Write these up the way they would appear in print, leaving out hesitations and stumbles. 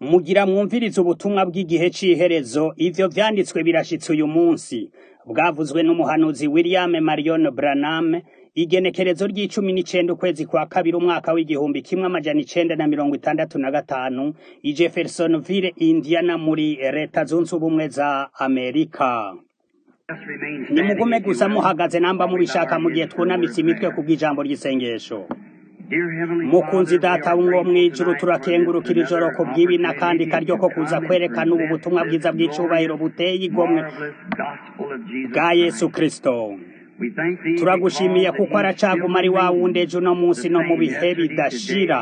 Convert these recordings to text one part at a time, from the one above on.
Mugira mwumvirize ubutumwa bw'igihe c'iherezo, ivyo vyanditswe birashitse uyu munsi, bwavuzwe n'umuhanuzi William Marion Branham, igenekerezo ry'icumi ukwezi kwa kabiri umwaka w'igihumbi kimwe amajana 965, i Jeffersonville, Indiana muri leta zunze ubumwe za Amerika. Nimugume gusa muhagaze namba mubishaka mu gihe twunamitse imitwe kubw'ijambo ry'isengesho. Mukunzi data wo mwijuru, turakengurukira ijoro ko bw'ibi n'akandi karyo ko kuza kwerekana ubu butumwa bwiza bw'icubahiro buteye igomwe bwa Yesu Kristo. Turagushimiye kuko aracaguma ari wa wundi ejo no munsi no mu bihe bidashira.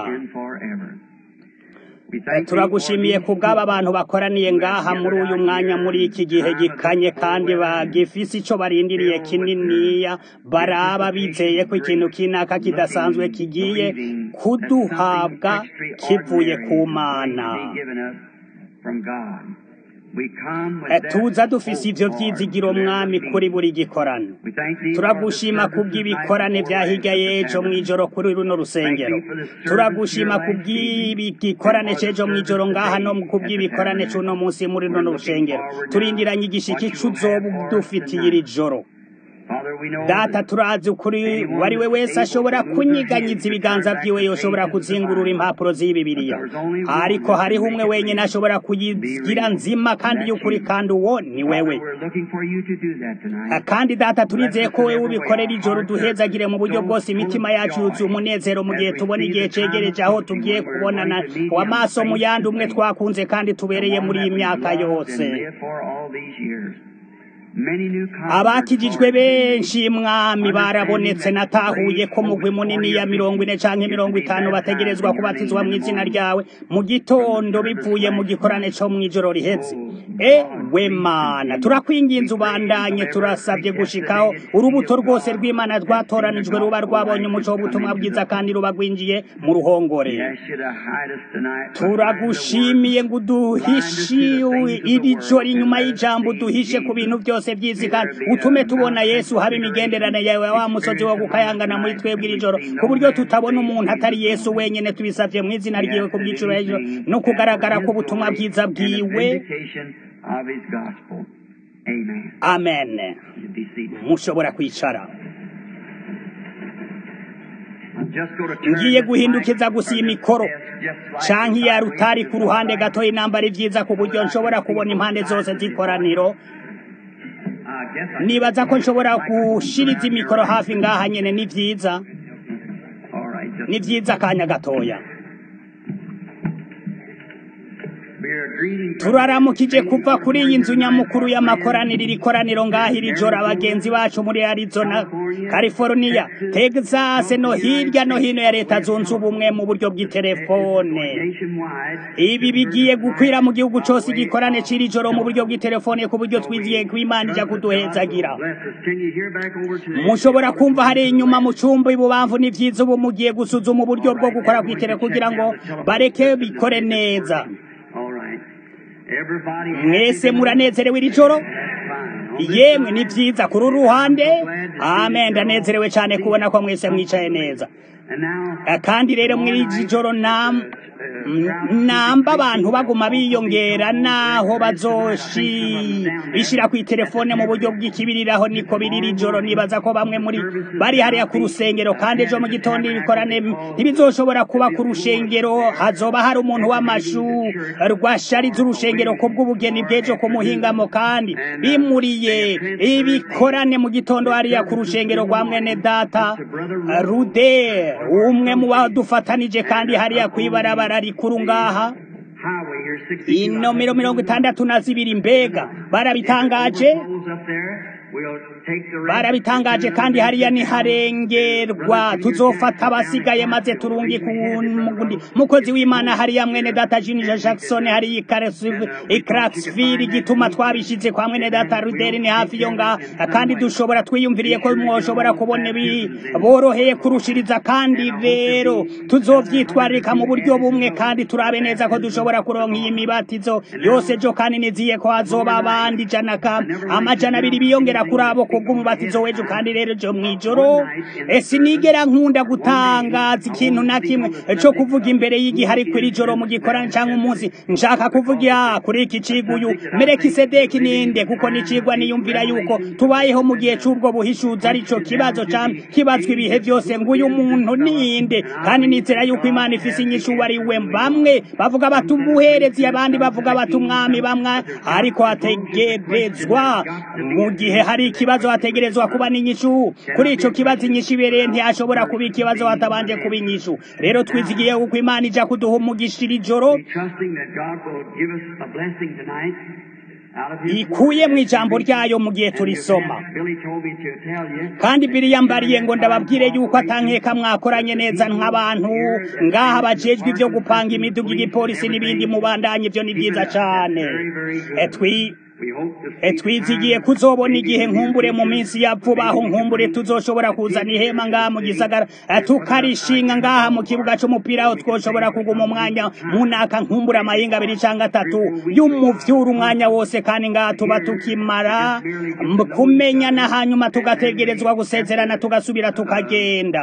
Turagushimiye kubw'aba bantu bakoraniye ngaha muri uyu mwanya muri iki gihe gikanye kandi bagifise ico barindiriye kininiya, baraba bizeye ko ikintu kinaka kidasanzwe kigiye kuduhabwa kivuye ku Mana. Tuza dufise ivyo vyizigiro mwami kuri buri gikorano. Turagushima kubw'ibikorane vya hirya y'ejo mw'ijoro kuri runo rusengero. Turagushima kubw'ibikorane c'ejo mw'ijoro ngaha no kubw'ibikorane c'uno munsi muri runo rusengero. Turindiranye igishiki c'uzoba dufitiye iri joro. Data, turazi ukuri wariwe wese ashobora kunyiganyiza ibiganza vyiwe, yoshobora kuzingurura impapuro z'Bibiliya, ariko hariho umwe wenyene ashobora kuyigira nzima kandi y'ukuri, kandi uwo ni wewe. Kandi Data, turizeye ko wewe ubikorera ijoro duhezagire mu buryo bwose, imitima yacu yuzuye umunezero mu gihe tubona igihe cegereje aho tugiye kubonana w'amaso mu yandi, umwe twakunze kandi tubereye muri iyi myaka yose. Abakijijwe benshi mwami barabonetse, natahuye ko mugwi munini ya 40 canke 50 bategerezwa kubatizwa mu izina ryawe mu gitondo bivuye mu gikorane co mw'ijoro riheze. We Mana, turakwinginze ubandanye, turasabye gushikaho urubuto rwose rw'Imana rwatoranijwe ruba rwabonye umuco w'ubutumwa bwiza kandi ruba rwinjiye mu ruhongore. Turagushimiye ngo uduhishe iri joro inyuma y'ijambo, uduhishe ku bintu byose vyizi kandi utume tubona Yesu, haba imigenderane yawe wa musozi wo gukayangana muri twebwe iri joro, ku buryo tutabona umuntu atari Yesu wenyene. Tubisavye mu izina ryiwe ku bw'icubahiro no kugaragara k'ubutumwa bwiza bwiwe. Amen. Mushobora kwicara. Ngiye guhindukiza gusa imikoro canke ya rutari ku ruhande gato y'intambara ivyiza, ku buryo nshobora kubona impande zose z'ikoraniro. Nibaza ko nshobora gushiriza imikoro hafi ngaha nyene. Ni vyiza kanya gatoya. Turaramukije kuva kuri iyi nzu nyamukuru y'amakoraniro, iri koraniro ngaha iri joro, abagenzi bacu muri Arizona, California, Texas no hirya no hino ya leta zunze ubumwe mu buryo bw'itelefone. Ibi bigiye gukwira mu gihugu cose igikorane c'iri joro mu buryo bw'itelefone, ku buryo twiziye ko Imana ija kuduhezagira. Mushobora kumva hari inyuma mu cumba ibubamvu. Ni vyiza ubu mugiye gusuzuma uburyo bwo gukora kw'itelefone kugira ngo bareke bikore neza. Mwese muranezerewe iri joro? Yemwe ni vyiza kuri uruhande. Amen, ndanezerewe cyane kubona ko mwese mwicaye neza. Kandi rero muri iri joro namba abantu baguma biyongera, naho bazoshira ku telefone mu buryo bw'ikibiriraho, niko biriri joro. Nibaza ko bamwe muri bari hariya ku rusengero, kandi ejo mu gitondo ibikorane ntibizoshobora kuba ku rushengero. Hazoba hari umuntu w'amashu rwashariza urushengero ku bw'ubugeni bw'ejo ku muhingamo, kandi bimuriye ibikorane mu gitondo hariya ku rushengero rwa mwene data Rude, umwe mu badufatanije, kandi hariya kwibarabara rikuru ngaha inomero 62. Mbega barabitangaje kandi hariya ni harengerwa. Tuzofata abasigaye maze turungi ku mukozi w'Imana hariya mwene data Junior Jackson hariya Clarksville. Igituma twabishize kwa mwene data Ruderi ni hafi yo ngaha, kandi dushobora twiyumviriye ko mwoshobora kubona boroheye kurushiriza, kandi rero tuzovyitwarika mu buryo bumwe, kandi turabe neza ko dushobora kuronka iyi mibatizo yose jo, kandi niziye ko hazoba abandi amajana 200 biyongera kwizera kuri abo kubw'umubatizo w'ejo kandi rero ejo mw'ijoro sinigera nkunda gutangaza ikintu na kimwe co kuvuga imbere y'igihe ariko iri joro mu gikorane canke umunsi nshaka kuvuga kuri iki cigwa uyu Melekisedeki ninde kuko nicigwa niyumvira yuko tubayeho mu gihe c'ubwo buhishuzi arico kibazo kibazwa ibihe vyose ngo uyu muntu ninde kandi nizera yuko Imana ifise inyishu ari we bamwe bavuga bati umuherezi abandi bavuga bati umwami bamwe ariko hategerezwa mu gihe hari ikibazo hategerezwa kuba n'inyishu kuri ico kibazo inyishu ibereye ntiyashobora kuba ikibazo hatabanje kuba inyishu rero twizigiye uko Imana ija kuduha umugisha iri joro ikuye mu ijambo ryayo mu gihe turisoma kandi biriyambariye ngo ndababwire yuko atankeka mwakoranye neza nk'abantu ngaha bajejwe ivyo gupanga imiduga igipolisi n'ibindi mubandanye ivyo ni vyiza cane twizigiye kuzobona igihe nkumbure mu minsi ya vuba aho nkumbure tuzoshobora kuzana ihema ngaha mu gisagara tukarishinga ngaha mu kibuga c'umupira aho twoshobora kuguma umwanya munaka nkumbure amahinga 2 canke 3 y'umuvyura umwanya wose kandi ngaha tuba tukimara kumenyana hanyuma tugategerezwa gusezerana tugasubira tukagenda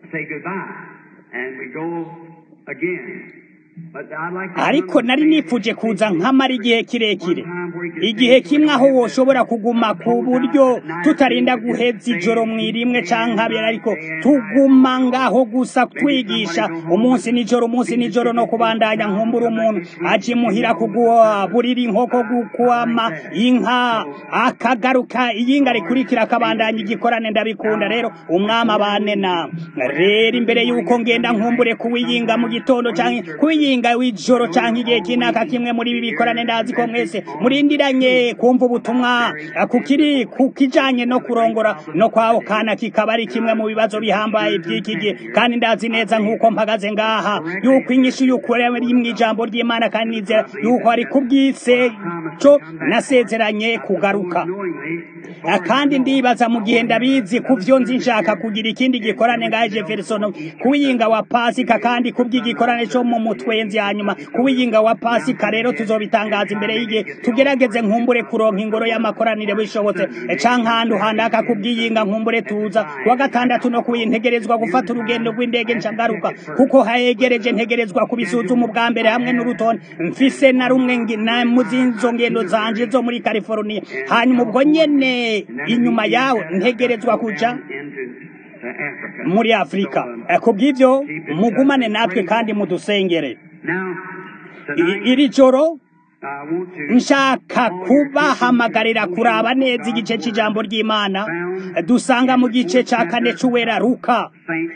ariko nari nifuje kuza nkamara igihe kirekire igihe kimwe aho woshobora kuguma ku buryo tutarinda guheza ijoro mwirimwe canke abera ariko tuguma ngaho gusa twigisha umunsi nijoro no kubandanya nkumbura umuntu aje muhira kugwa burira inkoko gukwama inka akagaruka iyinga rikurikira akabandanya igikorane ndabikunda rero umwami abane na rero imbere yuko ngenda nkumbure kuwiyinga mu gitondo canke kuwiyinga w'ijoro canke igihe kinaka kimwe muri ibi bikorane ndazi ko mwese murindiranye kumva ubutumwa kukijanye no kurongora no kwaho kana kikaba ari kimwe mu bibazo bihambaye by'iki gihe kandi ndazi neza nk'uko mpagaze ngaha yuko inyishu y'ukuri ari mu ijambo ry'Imana kandi nizera yuko ari kubwise cyo nasezeranye kugaruka kandi ndibaza mu gihe ndabizi kuvyo nzi nshaka kugira ikindi gikorane ngaje Jefferson kuwiyinga wa Pasika kandi kubw'igikorane cyo mu mutwenzi hanyuma kuwiyinga wa Pasika rero tuzobitangaza imbere y'igihe tugerageze nkumbure kuronka ingoro y'amakoranire bishobotse canke hantu handaka kubwiyinga nkumbure tuza wa gatandatu no kuyintegerezwa gufata urugendo rw'indege ncagaruka kuko hayegereje ntegerezwa kubisuzuma ubwa mbere hamwe n'urutonde mfise na rumwe na muzinzo ngendo zanje zo muri California hanyuma ubwo nyene inyuma yawe ntegerezwa kuja muri Afrika kubw'ivyo mugumane natwe kandi mudusengere iri joro nshaka kubahamagarira kuraba neza igice c'ijambo ry'Imana dusanga mu gice ca 4 c'uwera Luka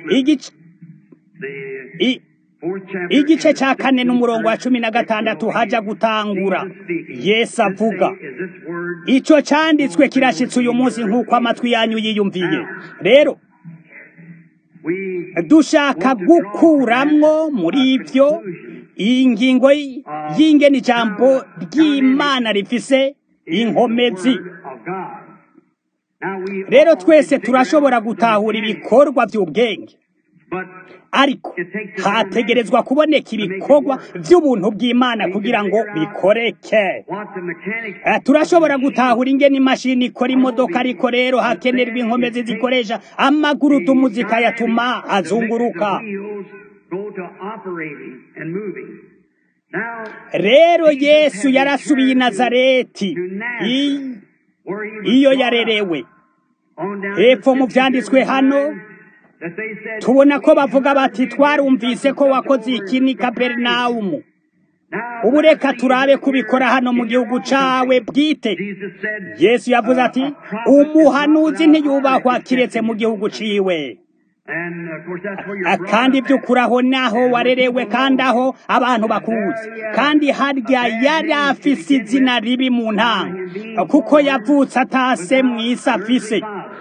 igice ca 4 n'umurongo wa 16 haja gutangura Yesu avuga ico canditswe kirashitse uyu munsi nk'uko amatwi yanyu yiyumviye rero dushaka gukuramwo muri ivyo ingingo y'ingene ijambo ry'Imana rifise inkomezi rero twese turashobora gutahura ibikorwa by'ubwenge ariko hategerezwa kuboneka ibikorwa by'ubuntu bw'Imana kugira ngo bikoreke turashobora gutahura ingene imashini ikora imodoka ariko rero hakenerwa inkomezi zikoresha amaguru tumuzika yatuma azunguruka rero Yesu yarasubiye i Nazareti iyo yarerewe hepfo mu vyanditswe hano tubona ko bavuga bati twarumvise ko wakoze iki ni Kaperinaumu ubu reka turabe kubikora hano mu gihugu cawe bwite Yesu yavuze ati umuhanuzi ntiyubahwa kiretse mu gihugu ciwe kandi by'ukuri aho naho warerewe kandi aho abantu bakuzi kandi harya yari afise izina ribi mu ntanga kuko yavutse atase mw'isi afise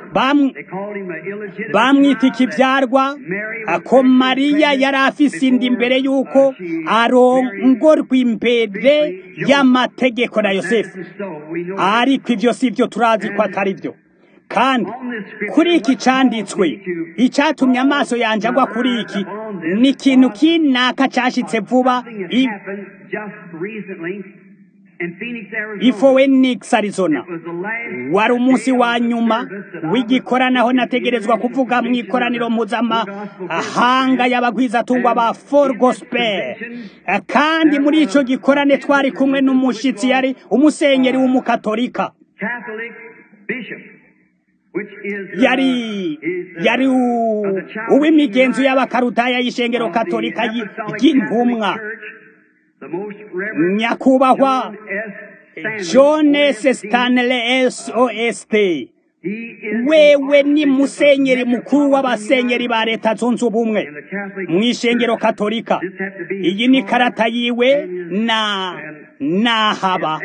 bamwita ikivyarwa ko Mariya yari afise indi imbere yuko arongorwa imbere y'amategeko na Yosefu ariko ivyo sivyo turazi ko atari byo kandi kuri iki canditswe icyatumye amaso yanje agwa kuri iki ni ikintu kinaka cashitse vuba i Phoenix, Arizona. Wari umunsi wa nyuma w'igikoranaho nategerezwa kuvuga mu ikoraniro mpuzamahanga y'abagwizatungwa ba For Gospel, kandi muri ico gikorane twari kumwe n'umushitsi yari umusenyeri w'umukatolika yari uw'imigenzo y'abakarudaya y'ishengero katolika y'intumwa, nyakubahwa John S. Stanley SOST. Wewe ni musenyeri mukuru w'abasenyeri ba leta zunze ubumwe mw'ishengero katolika. Iyi ni karata yiwe nahaba.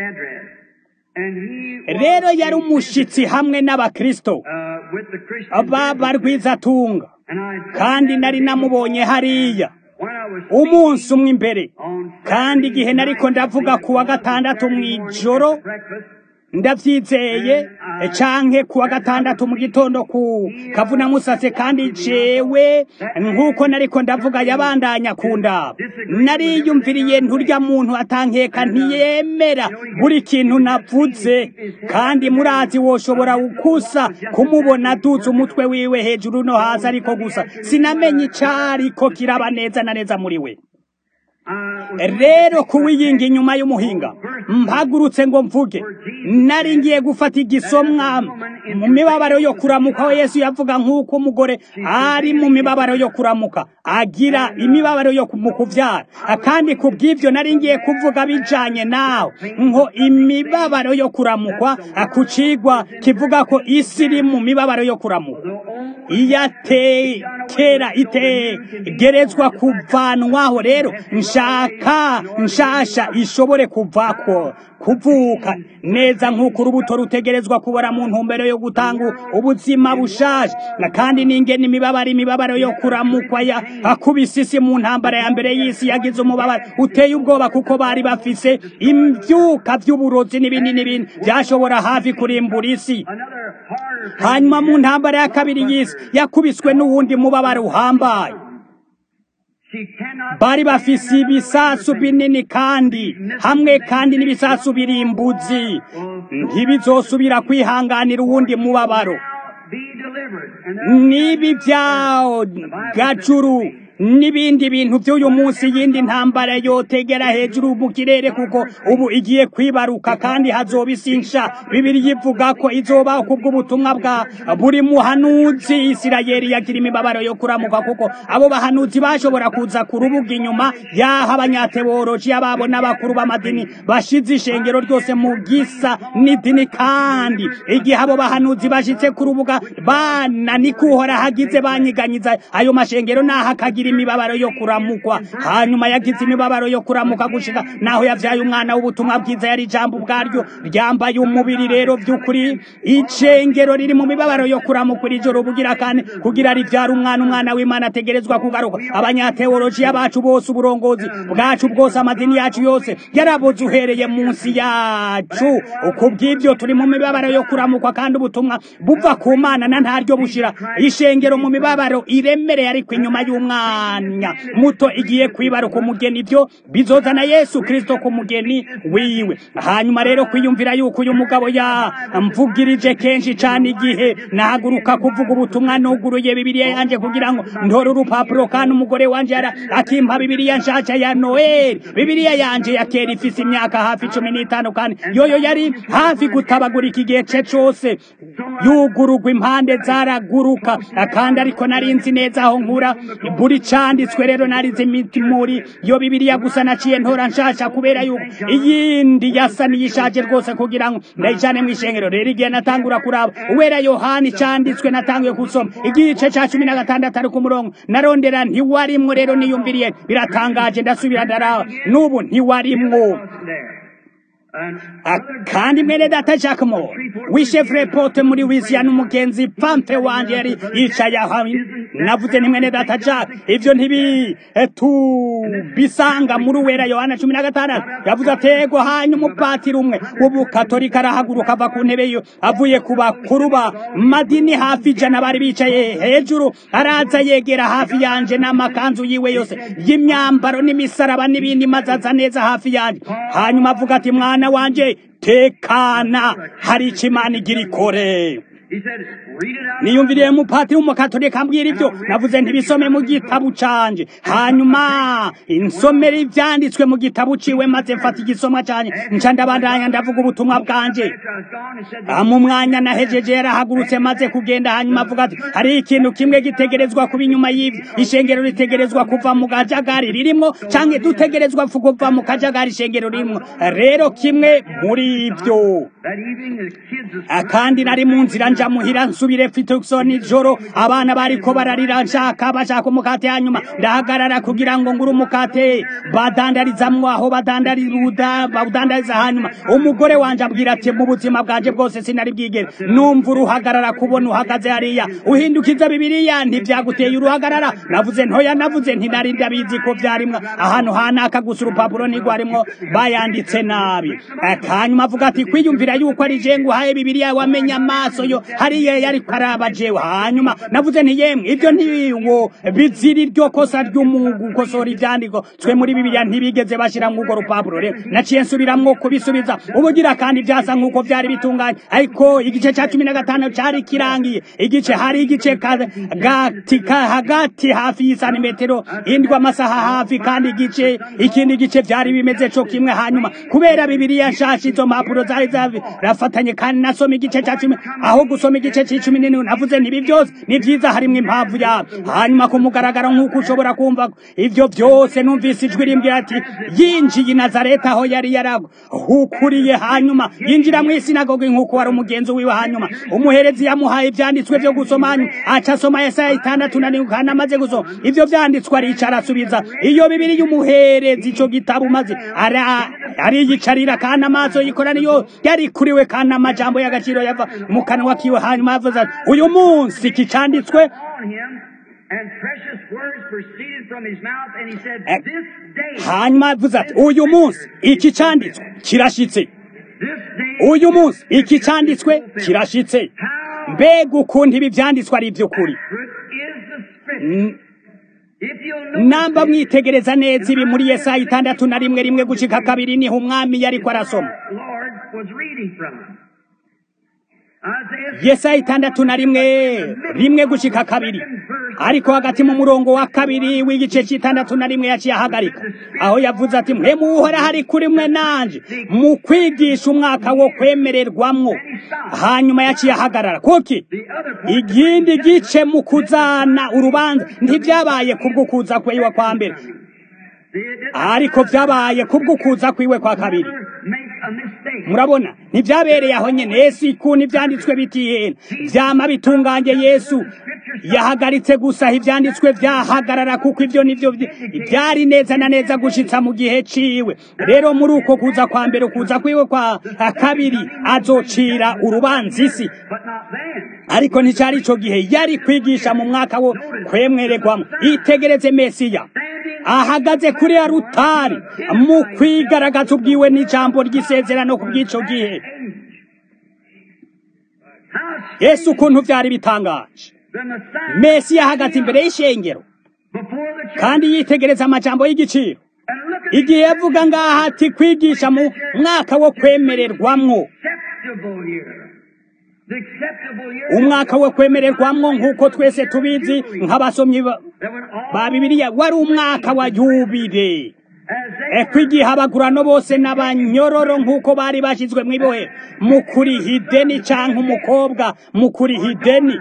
Rero yari umushitsi hamwe n'abakristo b'abarwizatunga, kandi nari namubonye hariya umunsi umwe imbere, kandi igihe nariko ndavuga kuwa gatandatu mw'ijoro ndavyizeye, canke kuwa gatandatu mu gitondo ku kavuna musase, kandi jewe nkuko nariko ndavuga yabandanya kundaba. Nariyumviriye nturya muntu atankeka ntiyemera buri kintu navuze, kandi murazi woshobora ukusa kumubona duza umutwe wiwe hejuru no hasi, ariko gusa sinamenye icariko kiraba neza na neza muri we. Rero kuwiyinga inyuma y'umuhinga mpagurutse ngo mvuge, nari ngiye gufata igisomwa mu mibabaro yo kuramuka aho Yesu yavuga nk'uko umugore ari mu mibabaro yo kuramuka agira imibabaro yo kuvyara, kandi kubw'ivyo nari ngiye kuvuga bijanye naho nko imibabaro yo kuramukwa ku cigwa kivuga ko isi iri mu mibabaro yo kuramuka, iyatekera itegerezwa kuvanwaho. Rero nshasha ishobore kuvuka neza nk'uko urubuto rutegerezwa kubora mu ntumbero yo gutanga ubuzima bushasha, kandi n'ingene imibabaro yo kuramukwa akubise isi mu ntambara ya mbere y'isi yagize umubabaro uteye ubwoba, kuko bari bafise imvyuka vy'uburozi n'ibindi vyashobora hafi kurimbura isi. Hanyuma mu ntambara ya kabiri y'isi yakubiswe n'uwundi mubabaro uhambaye, bari bafise ibisasu binini kandi hamwe, kandi n'ibisasu birimbuzi ntibizosubira kwihanganira uwundi mubabaro. Nibi vyawo gacuru n'ibindi bintu by'uyu munsi, yindi ntambara yotegera hejuru mu kirere, kuko ubu igiye kwibaruka kandi hazobisinsha. Bibiliya ivuga ko izoba kubw'ubutumwa bwa buri muhanuzi. Isirayeli yagira imibabaro yo kuramuka, kuko abo bahanuzi bashobora kuza ku rubuga inyuma yaho abanyateoloji ababo n'abakuru b'amadini bashize ishengero ryose mu gisa n'idini, kandi igihe abo bahanuzi bashitse ku rubuga bananikuhora hagize banyiganyiza ayo mashengero naho akagira imibabaro yo kuramukwa. Hanyuma yagize imibabaro yo kuramuka gushika naho yavyaye umwana w'ubutumwa bwiza, yari ijambo ubwaryo ryambaye umubiri. Rero vy'ukuri icengero riri mu mibabaro yo kuramuka ijoro bugira kandi kugira rivyara umwana w'Imana ategerezwa kugaruka. Abanyateolojiya bacu bose, uburongozi bwacu bwose, amadini yacu yose yaraboze uhereye munsi yacu. Kubw'ivyo turi mu mibabaro yo kuramukwa, kandi ubutumwa buva ku Mana na ntaryo bushira ishengero mu mibabaro iremereye, ariko inyuma y'umwana muto igiye kwibaruka umugeni. Ibyo bizozana Yesu Kristo ku mugeni wiwe. Hanyuma rero kwiyumvira yuko uyu mugabo yamvugirije kenshi cyane igihe nahaguruka kuvuga ubutumwa, nuguruye Bibiliya yanje kugira ngo ndore urupapuro, kandi umugore wanje akimpa Bibiliya nshasha ya Noel. Bibiliya yanje ya kera ifise imyaka hafi 15, kandi yoyo yari hafi gutabagurika igihe cyose, yugurugwa impande zaraguruka, kandi ariko narinzi neza aho nkura buri canditswe. Rero narize muri yo Bibiliya gusa naciye ntora nshasha, kubera yuko iyindi yasa niyishaje rwose kugira ngo ndayijane mw'ishengero. Rero igihe natangura kuraba uwera Yohani canditswe, natanguye kusoma igice ca 16 ari ku murongo, narondera ntiwarimwo. Rero niyumviriye biratangaje, ndasubira ndaraba n'ubu ntiwarimwo. Kandi mwene data Jack Moore w'Shreveport muri Louisiana, umugenzi pampe wanje yari yicaye aho. Navuze ni mwene data Jack, ivyo bisanga muri Uwera Yohana 16. Yavuze atego. Hanyuma umupatiri umwe w'ubukatolika arahaguruka ava ku ntebe yo avuye ku bakuru ba madini hafi 100 bari bicaye hejuru, araza yegera hafi yanje n'amakanzu yiwe yose y'imyambaro n'imisaraba n'ibindi, mazaza neza hafi yanje. Hanyuma avuga ati, mwana mwana wanje tekana hari icyo Imana igira ikore. Niyumviriye mupatiri w'umukatolika ambwira ibyo, navuze ntibisome mu gitabo canje, hanyuma insomera ivyanditswe mu gitabo ciwe, maze mfata igisomwa canje nca ndabandanya ndavuga ubutumwa bwanje. mu mwanya nahejeje yarahagurutse maze kugenda, hanyuma avuga ati hari ikintu kimwe gitegerezwa kuba inyuma y'ivyo, ishengero ritegerezwa kuva mu kajagari ririmwo canke dutegerezwa kuva mu kajagari ishengero ririmwo. Rero kimwe muri ivyo, kandi nari mu nzira nja muhira nsubire Tucson ijoro, abana bariko bararira bashaka umukate, hanyuma ndahagarara kugira ngo ngure umukate badandarizamwo aho bawudandariza. Hanyuma umugore wanje ambwira ati mu buzima bwanje bwose sinari bwigere numva uruhagarara kubona uhagaze hariya uhindukiza Bibiliya ntivyaguteye uruhagarara. Navuze ntoya, navuze ntinari ndabizi ko vyarimwo ahantu hanaka gusa urupapuro nigwarimwo bayanditse nabi. Hanyuma avuga ati kwiyumvira yuko ari je nguhaye Bibiliya wamenya amaso yo hariya yari karaba jewe. Hanyuma navuze nti yemwe ibyo ntiwo biziri ryo kosa ry'umugukosora ivyandiko twe muri Bibiliya ntibigeze bashira mu urwo rupapuro. Rero naciye nsubiramwo kubisubiza ubugira, kandi vyasa nkuko vyari bitunganye, ariko igice ca 15 cari kirangiye. Igice hari igice hagati hafi y'isanimetero indwi amasaha hafi, kandi ikindi gice vyari bimeze co kimwe. Hanyuma kubera Bibiliya nshasha izo mpapuro zari rafatanye, kandi nasoma igice ca 10 aho gusoma igice c'icumi n'indwi. Navuze ntibi byose ni vyiza, harimwo impamvu yabo. Hanyuma kumugaragara nk'uko ushobora kumva ivyo byose, numvise ijwi rimbwira ati yinjiye i Nazareti aho yari yarahukuriye, hanyuma yinjira mw'isinagogi nk'uko wari umugenzo wiwe. Hanyuma umuherezi yamuhaye ivyanditswe vyo gusoma, hanyuma aca asoma Yesaya 6:7, kandi amaze gusoma ivyo vyanditswe aricara asubiza iyo Bibiliya umuherezi ico gitabo, maze ariyicarira, kandi amaso yikoraniyo yari kuriwe, kandi amajambo y'agaciro yava mu kanwa kiwe. Hanyuma avuze ati uyu munsi iki canditswe, hanyuma avuze ati uyu munsi iki canditswe kirashitse, uyu munsi iki canditswe kirashitse. Mbega ukuntu ibi vyanditswe ari ivy'ukuri! Namba mwitegereza neza ibi muri Yesaya 6:1 gushika 2 niho umwami yariko arasoma. Yesaya 6:1 gushika 2, ariko hagati mu murongo wa 2 w'igice c'6:1 yaciye ahagarika aho yavuze ati mpemu uhora hari kuri mwe nanje mu kwigisha umwaka wo kwemererwamwo. Hanyuma yaciye ahagarara kuki igindi gice mu kuzana urubanza ntivyabaye kubwo kuza kwiwe kwa mbere, ariko vyabaye kubwo kuza kwiwe kwa kabiri. Murabona ntivyabereye aho nyene. Yesu ikuntu ivyanditswe bitihena vyama bitunganye. Yesu yahagaritse gusa ivyanditswe vyahagarara, kuko ivyo nivyo vyari neza na neza gushitsa mu gihe ciwe. Rero muri uko kuza kwa mbere, kuza kwiwe kwa kabiri azocira urubanza isi, ariko nticari ico gihe. Yari kwigisha mu mwaka wo kwemwererwamwo. Itegereze Mesiya ahagaze kuri ya rutari mu kwigaragaza ubwiwe n'ijambo ry'isezerano ku bw'ico gihe. Yesu ukuntu vyari bitangaje. Mesiya ahagaze imbere y'ishengero, kandi yitegereza amajambo y'igiciro. Igihe yavuga ngaha ati kwigisha mu mwaka wo kwemererwamwo, umwaka wo kwemererwamwo nk'uko twese tubizi nk'abasomyi ba Bibiliya, wari umwaka wa yubile. Kwigihe abagurano bose n'abanyororo nk'uko bari bashizwe mw'ibohe mu kuriha ideni, canke umukobwa mu kuriha ideni,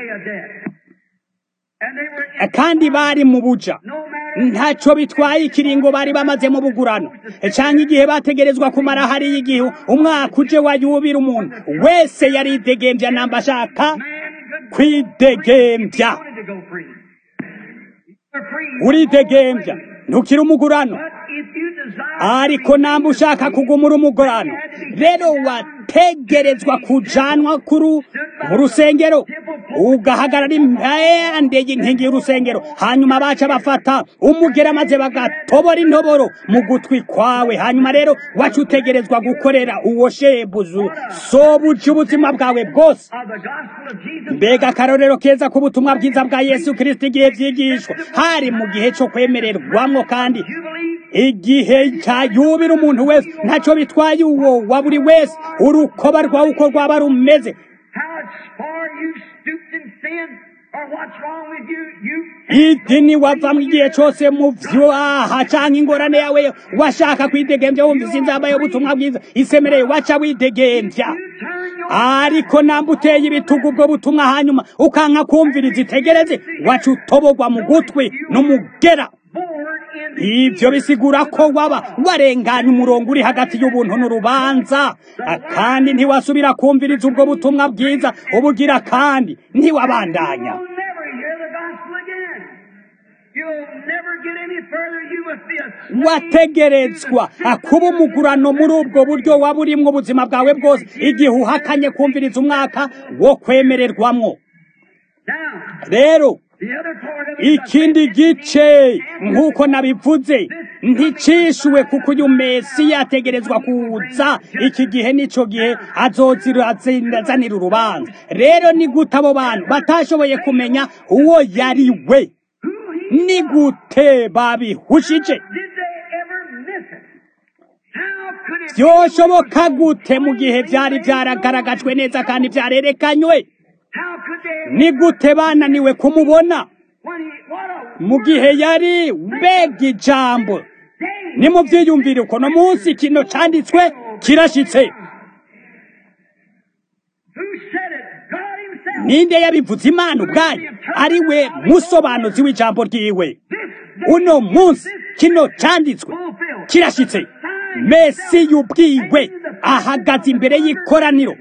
kandi bari mu buja. Ntaco bitwaye ikiringo bari bamaze mu bugurano, canke igihe bategerezwa kumara hariya. Igihe umwaka uje wa yubile, umuntu wese yaridegembya namba ashaka kwidegembya. Uridegembya ntukiri umugurano, ariko namba ushaka kugumura umugurano, rero wategerezwa kujanwa mu rusengero ugahagarara impande y'inkingi y'urusengero hanyuma baca bafata umugera maze bagatobora intoboro mu gutwi kwawe hanyuma rero wacu utegerezwa gukorera uwo shebuzu sobuca ubuzima bwawe bwose. Mbega akarorero keza k'ubutumwa bwiza bwa Yesu Kristo igihe vyigishwa hari mu gihe cyo kwemererwamwo kandi igihe cyayubira umuntu wese ntaco bitwaye uwo wa buri wese urukoba rwawe uko rwaba rumeze. Idini wava mu gihe cyose mu vyaha canke ingorane yawe washaka kwidegemvya wumvise inzamba y'ubutumwa bwiza isemereye waca widegemvya, ariko namba uteye ibitugu ubwo butumwa hanyuma ukanka kumviriza itegereze waca utobogwa mu gutwi n'umugera. Ivyo bisigura ko waba warenganya umurongo uri hagati y'ubuntu n'urubanza, kandi ntiwasubira kumviriza ubwo butumwa bwiza ubugira kandi ntiwabandanya. Wategerezwa kuba umugurano muri ubwo buryo waba urimwo ubuzima bwawe bwose igihe uhakanye kumviriza umwaka wo kwemererwamwo. Rero ikindi gice nk'uko nabivuze nticishuwe kuko uyu Mesiya ategerezwa kuza. Iki gihe nico gihe azozanira urubanza. Rero ni gute abo bantu batashoboye kumenya uwo yari we? Ni gute babihushije? Vyoshoboka gute mu gihe vyari vyaragaragajwe neza kandi vyarerekanywe? Ni gute bananiwe kumubona mu gihe yari mbega ijambo? Ni mu vyiyumvire uko no munsi kino canditswe kirashitse. Ninde yabivuze? Imana ubwayo ari we musobanuzi w'ijambo ryiwe. Uno munsi kino canditswe kirashitse. Mesiya ubwiwe ahagaze imbere y'ikoraniro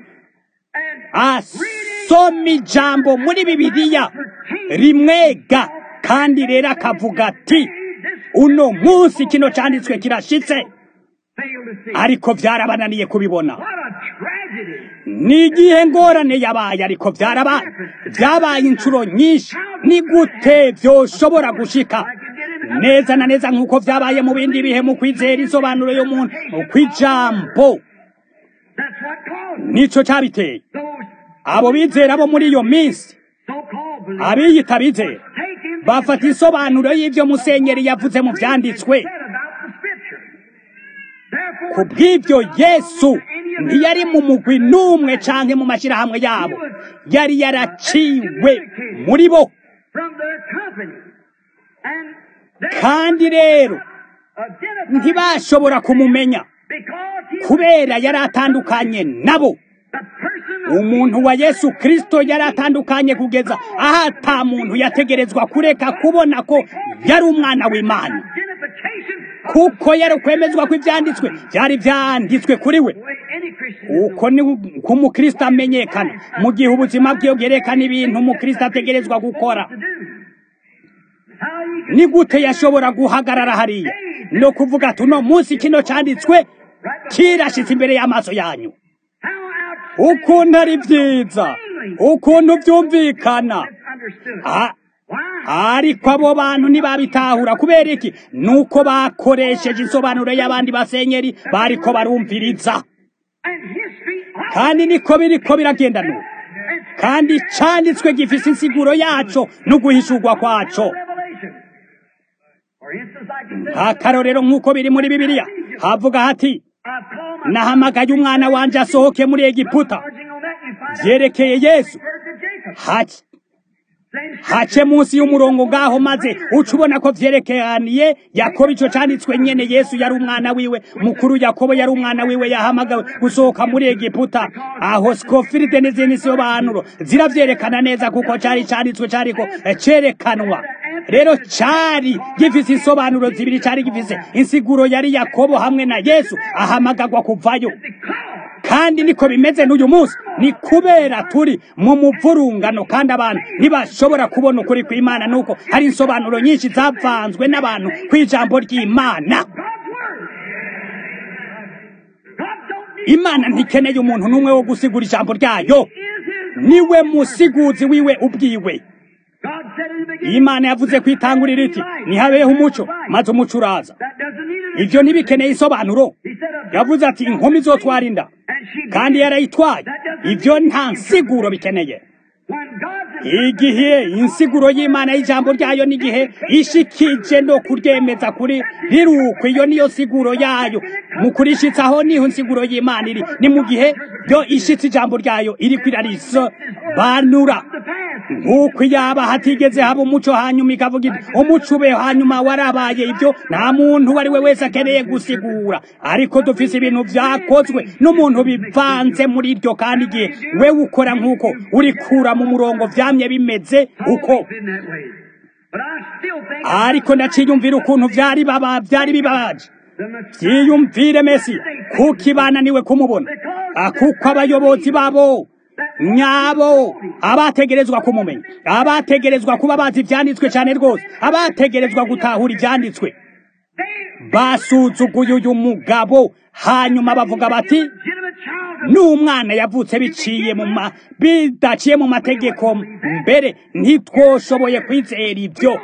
asoma ijambo muri Bibiliya rimwega, kandi rero akavuga ati uno munsi kino canditswe kirashitse, ariko vyarabananiye kubibona. Ni igihe ngorane yabaye, ariko vyabaye incuro nyinshi. Ni gute vyoshobora gushika neza na neza nk'uko vyabaye mu bindi bihe mu kwizera isobanuro y'umuntu kw'ijambo? Nico cabiteye abo bizera bo muri iyo minsi, abiyita bizera bafata isobanuro y'ivyo Musenyeri yavuze mu vyanditswe. Kubw'ivyo Yesu ntiyari mu mugwi n'umwe canke mu mashirahamwe yabo, yari yaraciwe muri bo. Kandi rero ntibashobora kumumenya kubera yari atandukanye nabo. Umuntu wa Yesu Kristo yari atandukanye kugeza aho ata muntu yategerezwa kureka kubona ko yari umwana w'Imana, kuko yari kwemezwa ko ivyanditswe byari vyanditswe kuri we. Uko ni ko umukristo amenyekana mu gihe ubuzima bwiyo bwerekana ibintu umukristo ategerezwa gukora. Ni gute yashobora guhagarara hariya no kuvuga ati uno munsi kino canditswe kirashitse imbere y'amaso yanyu? Ukuntu ari vyiza, ukuntu vyumvikana. Ariko abo bantu ntibabitahura. Kubera iki? Nuko bakoresheje insobanuro y'abandi basenyeri bariko barumviriza. Kandi niko biriko biragenda nuko. Kandi canditswe gifise insiguro yaco no guhishurwa kwaco. Akarorero nk'uko biri muri Bibiliya havuga hati nahamagaye umwana wanje asohoke muri Egiputa. Vyerekeye Yesu hace munsi y'umurongo ngaho maze ucubona ko vyerekaniye Yakobo. Ico canditswe nyene Yesu yari umwana wiwe mukuru, Yakobo yari umwana wiwe yahamagawe gusohoka muri Egiputa. Aho Scofield n'izindi sobanuro ziravyerekana neza kuko cari canditswe cariko cerekanwa. Rero cari gifise insobanuro zibiri, cari gifise insiguro yari Yakobo hamwe na Yesu ahamagagwa kuvayo. Kandi niko bimeze n'uyu munsi. Ni kubera turi mu muvurungano kandi abantu ntibashobora kubona ukuri kw'Imana, nuko hari insobanuro nyinshi zavanzwe n'abantu kw'ijambo ry'Imana. Imana ntikeneye umuntu n'umwe wo gusigura ijambo ryayo. niwe musiguzi wiwe ubwiwe. Imana yavuze kwitangurira iti nihabeho umuco, maze umuco uraza. Ivyo ntibikeneye isobanuro. Yavuze ati inkumi izotwara inda, kandi yarayitwaye. Ivyo nta nsiguro bikeneye. Igihe insiguro y'Imana y'ijambo ryayo n'igihe ishikije no kuryemeza kuri riruko, iyo niyo siguro yayo. Mu kurishitsaho niho insiguro y'Imana iri. Ni mu gihe yo ishitse ijambo ryayo iri kwirarisobanura. Nk'uko yaba hatigeze haba umuco hanyuma ikavuga iti umuco ube hanyuma warabaye. Ibyo nta muntu uwo ari we wese akeneye gusigura, ariko dufise ibintu vyakozwe n'umuntu bivanze muri iryo, kandi igihe we ukora nk'uko urikura mu murongo vyamye bimeze uko. Ariko ndaciyumvira ukuntu vyari bibabaje. Vyiyumvire Mesiya kuko ibananiwe kumubona, kuko abayobozi babo nyabo abategerezwa kumumenya, abategerezwa kuba bazi ivyanditswe cyane rwose, abategerezwa gutahura ivyanditswe, basuzuguye uyu mugabo. Hanyuma bavuga bati n'umwana yavutse bidaciye mu mategeko, mbere ntitwoshoboye kwizera ibyo.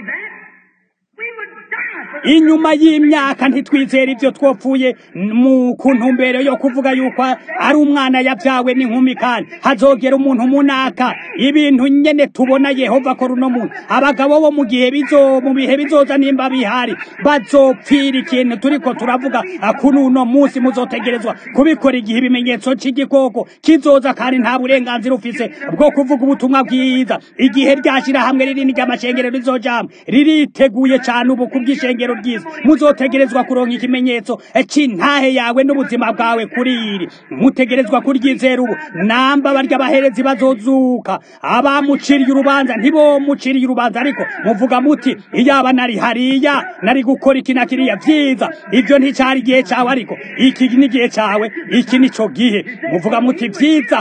Inyuma y'imyaka ntitwizera ibyo, twopfuye mu kuntumbero yo kuvuga yuko ari umwana yavyawe n'inkumi, kandi hazogera umuntu munaka. Ibintu nyene tubona Yehova ko runo muntu abagabo bo mu bihe bizoza nimba bihari bazopfira ikintu turiko turavuga kuno munsi. Muzotegerezwa kubikora igihe ibimenyetso c'igikoko kizoza, kandi nta burenganzira ufise bwo kuvuga ubutumwa bwiza. Igihe ryashira hamwe rinini ry'amashengero rizojamwe ririteguye cyane ubu kubw'ishengero ryiza. Muzotegerezwa kuronka ikimenyetso c'intahe yawe n'ubuzima bwawe kuri iri. Mutegerezwa kuryizera ubu. Namba barya abaherezi bazozuka, abamuciriye urubanza ntibomuciriye urubanza, ariko muvuga muti iyaba nari hariya nari gukora iki na kiriya vyiza. Ivyo nticari igihe cawe, ariko iki ni igihe cawe, iki nico gihe. Muvuga muti vyiza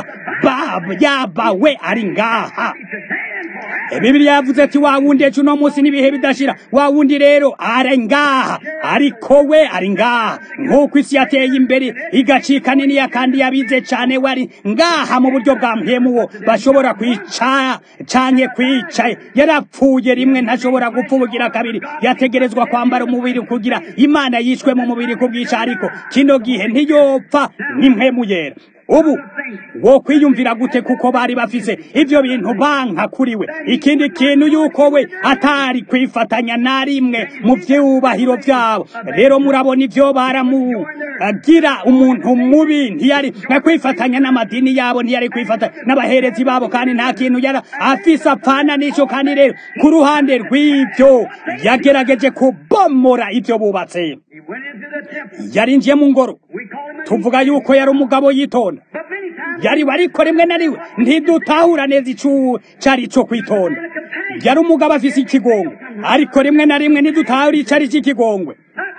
yaba we ari ngaha. Bibiliya yavuze ati wa wundi ejo no munsi n'ibihe bidashira, wa wundi rero ari ngaha, ariko we ari ngaha. Nk'uko isi yateye imbere igacika nini, kandi yabize cane wari ngaha mu buryo bwa mpemu wo bashobora kwica canke kwicaye. Yarapfuye rimwe, ntashobora gupfubugira kabiri. Yategerezwa kwambara umubiri kugira Imana yishwe mu mubiri kubwica, ariko kino gihe ntiyopfa n'impemu yera. Ubu wo kwiyumvira gute kuko bari bafise ivyo bintu banka kuriwe? Ikindi kintu yuko we atari kwifatanya na rimwe mu vyubahiro vyabo. Rero murabona ivyo baramugira umuntu mubi. Ntiyari kwifatanya n'amadini yabo, ntiyari kwifatanya n'abaherezi babo, kandi nta kintu yara afise apfana n'ico. Kandi rero ku ruhande rw'ivyo yagerageje kubomora ivyo bubatse. Yarinjiye mu ngoro, tuvuga yuko yari umugabo yitonda. Yari bariko rimwe na rimwe ntidutahura neza ico cari co kwitonda. Yari umugabo afise ikigongwe, ariko rimwe na rimwe ntidutahura icari c'ikigongwe.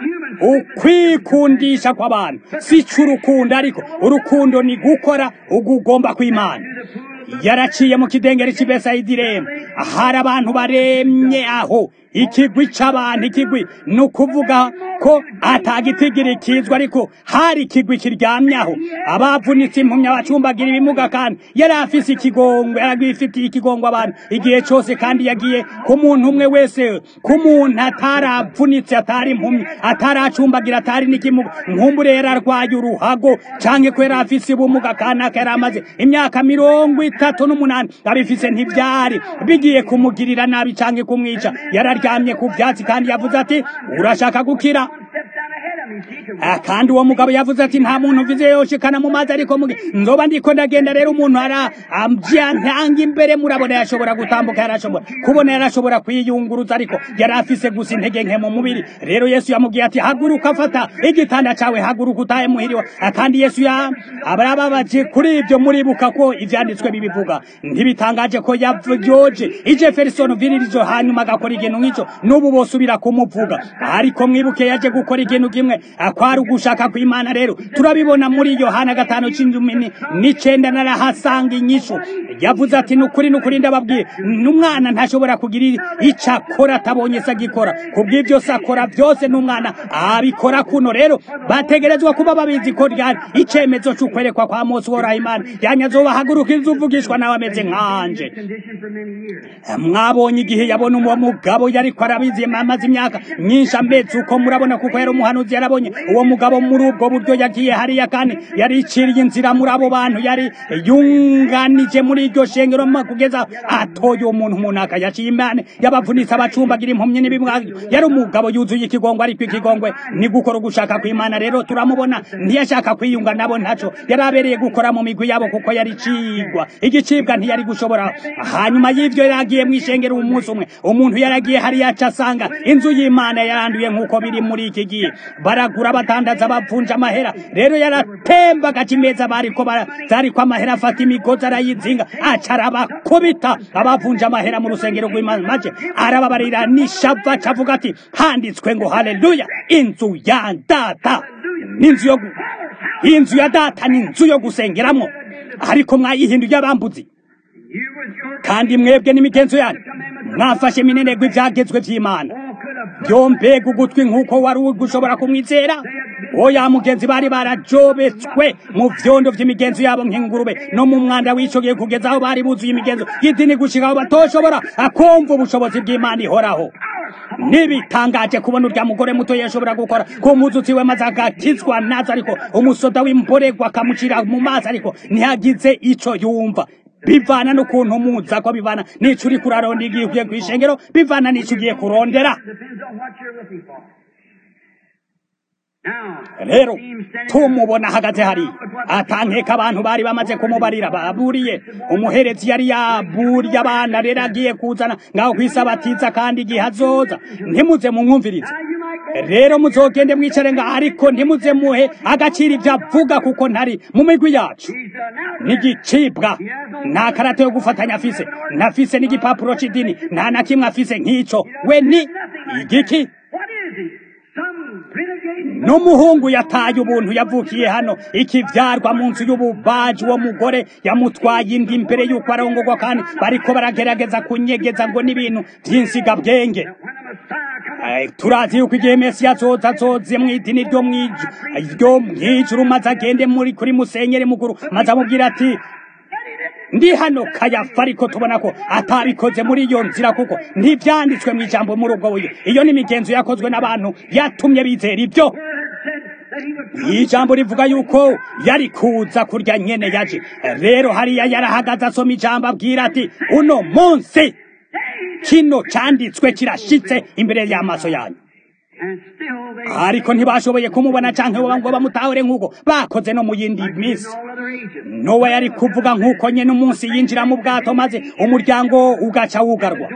Ukwikundisha kw'abantu si c'urukundo, ariko urukundo ni gukora ugomba kw'Imana. Yaraciye mu kidengeri c'i Betsaida, hari abantu baremye aho. Ikigwi c'abantu, ikigwi nukuvuga ko atagitigiri kizwa, ariko hari ikigwi kiryamyaho abavunitse impumya, abacumbagira ibimuga, kandi yari afise ikigongwe. Yaragifitiye ikigongwe abantu igihe cose, kandi yagiye ku muntu umwe wese, ku muntu ataravunitse, atari impumyi, ataracumbagira, atari n'ikimuga. Nkumbure yararwaye uruhago canke ko yari afise ubumuga kanaka, yari amaze imyaka 38 abifise. Ntivyari bigiye kumugirira nabi canke kumwica. Yararyamye ku vyatsi, kandi yavuze ati urashaka gukira? Kandi uwo mugabo yavuze ati nta muntu mvize yoshikana mu mazi, ariko nzoba ndiko ndagenda. Rero umuntu ntanga imbere, murabona yashobora gutambuka, yarashobora kubona, yarashobora kwiyunguruza, ariko yari afise gusa intege nke mu mubiri. Rero Yesu yamubwiye ati haguruka, fata igitanda cawe, haguruka utahe muhiriwa. Kandi Yesu abababaje kuri ibyo. Muribuka ko ivyanditswe bibivuga, ntibitangaje ko yavyoje Jeffersonville rizo, hanyuma agakora ikintu nk'ico. N'ubu bosubira kumuvuga, ariko mwibuke yaje gukora ikintu kimwe, akwari ugushaka kw'Imana. Rero turabibona muri Yohana 5:19 narahasanga inyishu. yavuze ati nukuri ndababwiye n'umwana ntashobora kugira icyo akora atabonye se agikora kubw'ibyo se akora byose n'umwana abikora kuno rero bategerezwa kuba babizi ko ryari icemezo cy'ukwerekwa kwa Mose uhoraho Imana yanyazobahaguruka izuvugishwa nawe ameze nkanje. Mwabonye igihe yabona uwo mugabo yari ko arabizi amaze imyaka myinshi ambetse uko murabona kuko yari umuhanuzi yarabonye uwo mugabo muri ubwo buryo yagiye hariya kandi yari iciriye inzira muri abo bantu yari yunganije muri iryo shengero kugeza atoye umuntu munaka yaciye Imana yabavunitse abacumbagira impumyi n'ibimwagyo yari umugabo yuzuye ikigongwe ariko ikigongwe ni gukora ugushaka kw'Imana rero turamubona ntiyashaka kwiyunga nabo ntaco yarabereye gukora mu migwi yabo kuko yari cigwa igicibwa ntiyari gushobora. Hanyuma y'ivyo yaragiye mw'ishengero umunsi umwe umuntu yaragiye hariya acasanga inzu y'Imana yaranduye nk'uko biri muri iki gihe baragura batandaza bavunja amahera rero yaratemba gacimeza zariko amahera afata imigozi arayizinga acarabakubita abavunja amahera mu rusengero rw'Imana maje arababarira n'ishava cavuga ati handitswe ngo haleluya inzu ya data inzu ya data ni inzu yo gusengeramo ariko mwayihinduye abambuzi kandi mwebwe n'imigenzo yanyu mwafashe minenegwe ivyagezwe vy'Imana byombega ugutwi nk'uko wari gushobora kumwizera oya mugenzi bari barajobetswe mu vyondo vy'imigenzo yabo nk'ingurube no mu mwanda wicogeye kugeza aho bari buzuye imigenzo y'idini gushika aho batoshobora akumva ubushobozi bw'Imana ihoraho. Nibitangaje kubona urya mugore muto yashobora gukora ko muzutsi we maze agakizwa nazo ariko umusoda w'imborerwa akamucira mu mazi ariko ntiyagize ico yumva bivana n'ukuntu muza ko bivana n'ico uri kuraronda igihe ugiye kw'ishengero bivana n'ico ugiye kurondera. Rero tumubona hagaze hari atankeka abantu bari bamaze kumubarira baburiye umuherezi yari yaburiye abana rero agiye kuzana ngaho kwisabatiza kandi igihe azoza ntimuze mumwumvirize rero muzogende mwicare nga ariko ntimuze muhe agaciro ivyo avuga kuko ntari mu migwi yacu n'igicibwa nta karate yo gufatanya afise ntafise n'igipapuro c'idini nta na kimwe afise nk'ico we ni igiki n'umuhungu yataye ubuntu yavukiye hano ikivyarwa mu nzu y'ububaji wo mugore yamutwaye indi imbere y'uko arongorwa kandi bariko baragerageza kunyegeza ngo n'ibintu vy'insiga bwenge. Turazi yuko igihe Mesiya azoze mw'idini ryo mw'ijuru maze agende kuri musenyeri mukuru maze amubwira ati ndi hano Kayafa ariko tubona ko atabikoze muri iyo nzira kuko ntivyanditswe mw'ijambo muri ubwo buryo. Iyo ni imigenzo yakozwe n'abantu yatumye bizera ibyo. Ijambo rivuga yuko yari kuza kurya nyene yaje rero hariya yarahagaze asoma ijambo abwira ati uno munsi kino canditswe kirashitse imbere y'amaso yanyu ariko ntibashoboye kumubona canke ngo bamutahure nk'uko bakoze no mu yindi minsi. Nowa yari kuvuga nk'uko nyene umunsi yinjira mu bwato maze umuryango ugaca wugarwa.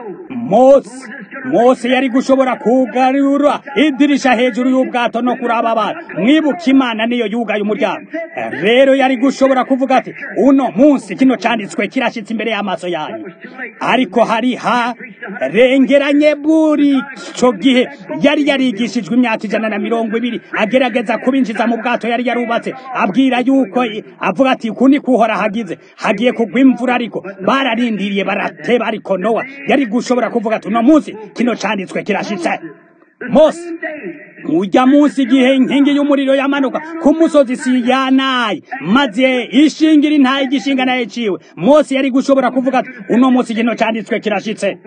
Mose yari gushobora kugarura idirisha hejuru y'ubwato no kuraba abantu mwibuka Imana niyo yugaye umuryango rero yari gushobora kuvuga ati uno munsi kino canditswe kirashitse imbere y'amaso yanyu ariko hari harengeranye buri ico gihe yari yarigishijwe imyaka 120 agerageza kubinjiza mu bwato yari yarubatse abwira yuko avuga ati kuni kuhora hagiye kugwa imvura ariko bararindiriye barateba ariko Nowa yari gushobora kuvuga ati uno munsi kino canditswe kirashitse. Mose ujya munsi igihe inkingi y'umuriro yamanuka ku musozi Sinayi maze ishingira intaye igishinga naye ciwe Mose yari gushobora kuvuga ati uno munsi kino canditswe kirashitse.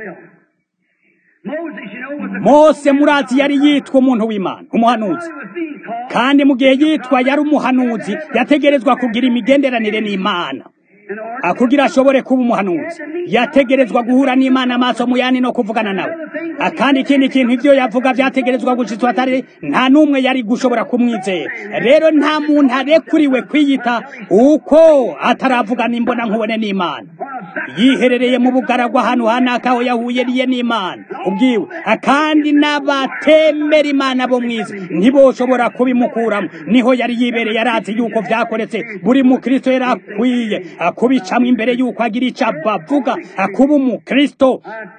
Mose murazi yari yitwa umuntu w'Imana umuhanuzi kandi mu gihe yitwa yari umuhanuzi yategerezwa kugira imigenderanire n'Imana akugira ashobore kuba umuhanuzi yategerezwa guhura n'Imana amaso muyani no kuvugana nawe akandi ikindi kintu ivyo yavuga vyategerezwa gushitswa atari nta numwe yari gushobora kumwizera rero nta muntu arekuriwe kwiyita uko ataravugana imbona nkubone n'Imana yiherereye mu bugaragwa hano hanakaho yahuyeriye n'Imana ubwiwe akandi n'abatemera Imana bo mwiza ntiboshobora kubimukuramo niho yari yibereye yarazi yuko vyakoretse buri mu Kristo yarakwiye kubicamwe imbere yuko agira ico bavuga akuba umukristo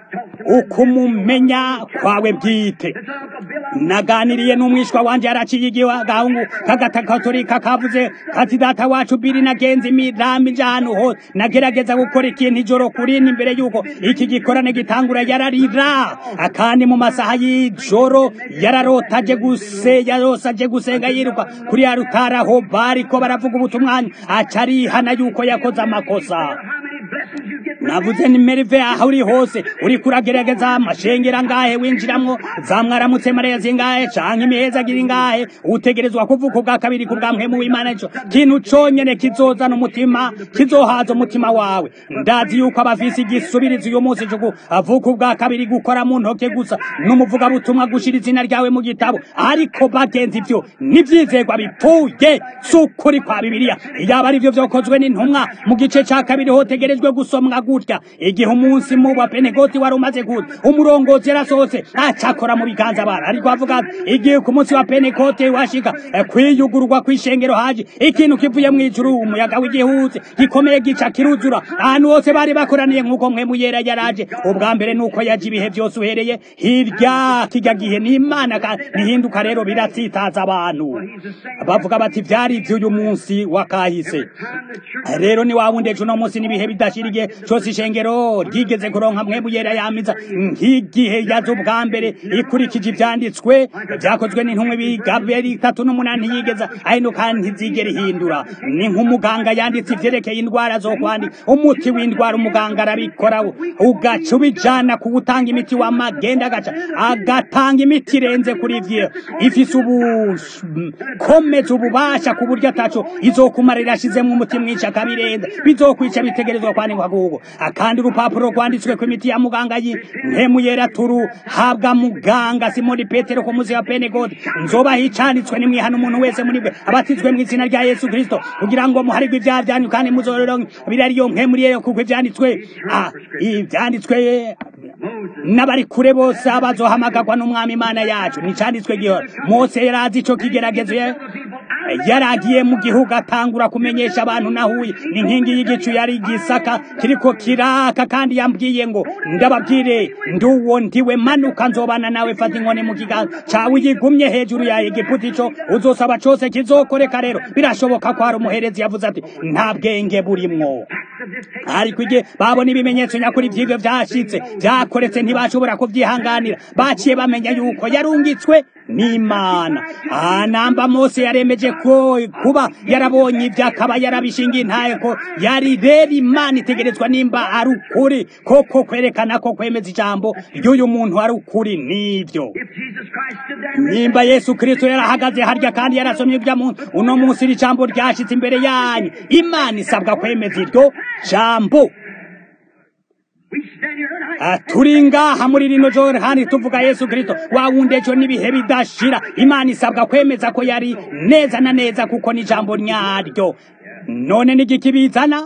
ukumumenya kwawe bwite. Naganiriye n'umwishwa wanje yaraciye igihungu k'agatakatolika kavuze kati data wacu Biri nagenze imirambi njano ho nagerageza gukora ikintu ijoro kurindi imbere yuko iki gikorane gitangura yararira akandi mu masaha y'ijoro yararotaje yarosaje gusenga yiruka kuri ya rutaraho bariko baravuga ubutumwa acarihana yuko yakoze amakosa. Navuze ni Merve aho uri hose uri kuragerageza amashengera ngahe winjiramwo zamwaramutse Mariya zingahe canke imiheza gira ngahe utegerezwa kuvuka ubwa kabiri kubwamwe mu Imana ico kintu conyene kizozana umutima kizohaza umutima wawe. Ndazi yuko abafisi igisubirizo uyu munsi cyo avuka ubwa kabiri gukora mu ntoke gusa n'umuvuga butumwa gushira izina ryawe mu gitabo, ariko bagenzi ivyo nivyizegwa bipfuye sukuri kwa Bibiliya. Yaba ari byo byokozwe n'intumwa mu gice ca kabiri hotegerejwe gusomwa gutya igihe umunsi mu wa Pentekoste wari umaze gutya umurongozi yarasohotse acakora mu biganza bara, ariko avuga igihe ku munsi wa Pentekoste washika kwiyugurwa kw'ishengero haje ikintu kivuye mu ijuru, umuyaga w'igihutse gikomeye gica kiruzura ahantu hose bari bakoraniye nk'uko mwe muyera yaraje ubwa mbere nuko yaje ibihe byose uhereye hirya kijya gihe n'Imana nihinduka rero biratsitaza abantu bavuga bati vyari ivy'uyu munsi wakahise. Rero ni wawunde ejo no munsi nibihe bidashiriye cyose ishengero ryigeze kuronka mwe muyera yamiza nk'igihe yazo ubwa mbere ikurikije ivyanditswe byakozwe n'intumwe bigaberi 3:8 yigeza ayino kandi ntizigera ihindura. Ni nk'umuganga yanditse ivyerekeye indwara zo kwandika umuti w'indwara umuganga arabikora ugaca ubijana ku gutanga imiti wa magenda agaca agatanga imiti irenze kuri ivyo ifise komeza ububasha ku buryo ataco izokumarira ashizemo umuti mwinshi akabirenza bizokwica bitegerezwa kwandikwa gugo akandi urupapuro rwanditswe ku imiti ya muganga mpemu yera turu habwa muganga Simoni Petero ku muzi wa Pentekoste nzoba hicanditswe nimwihana umuntu wese muri bwe abatizwe mu izina rya Yesu Kristo kugira ngo muharirwe ibyaha byanyu kandi muzorero birariyo mpemu yera kuko ivyanditswe ivyanditswe n'abari kure bose abazohamagagwa n'umwami Imana yacu nicanditswe gihora. Mose yarazi ico kigeragezo yaragiye mu gihugu atangura kumenyesha abantu nahuye n'inkingi y'igicu yari gisaka kiriko kiraka kandi yambwiye ngo ndababwire nduwo ndiwe manuka nzobana nawe fata inkoni mu kiganza cawe yigumye hejuru ya Egiputa ico uzosaba cose kizokoreka. Rero birashoboka ko hari umuherezi yavuze ati nta bwenge burimwo, ariko igihe babona ibimenyetso nyakuri vy'ivyo vyashitse vyakoretse ntibashobora kuvyihanganira baciye bamenya yuko yarungitswe n'Imana. Namba Mose yaremeje ko kuba yarabonye ivyo akaba yarabishingiye ntaye ko yari rero Imana itegerezwa nimba ari ukuri koko kwerekana ko kwemeza ijambo ry'uyu muntu ari ukuri. Nivyo nimba Yesu Kristo yarahagaze harya kandi yarasomye ibya muntu uno munsi ijambo ryashitse imbere yanyu, Imana isabwa kwemeza iryo jambo. Turi ngaha muri rino joro kandi tuvuga Yesu Kristo wawunde ejo n'ibihe bidashira. Imana isabwa kwemeza ko yari neza na neza kuko ni jambo nyaryo. None nigiki bizana?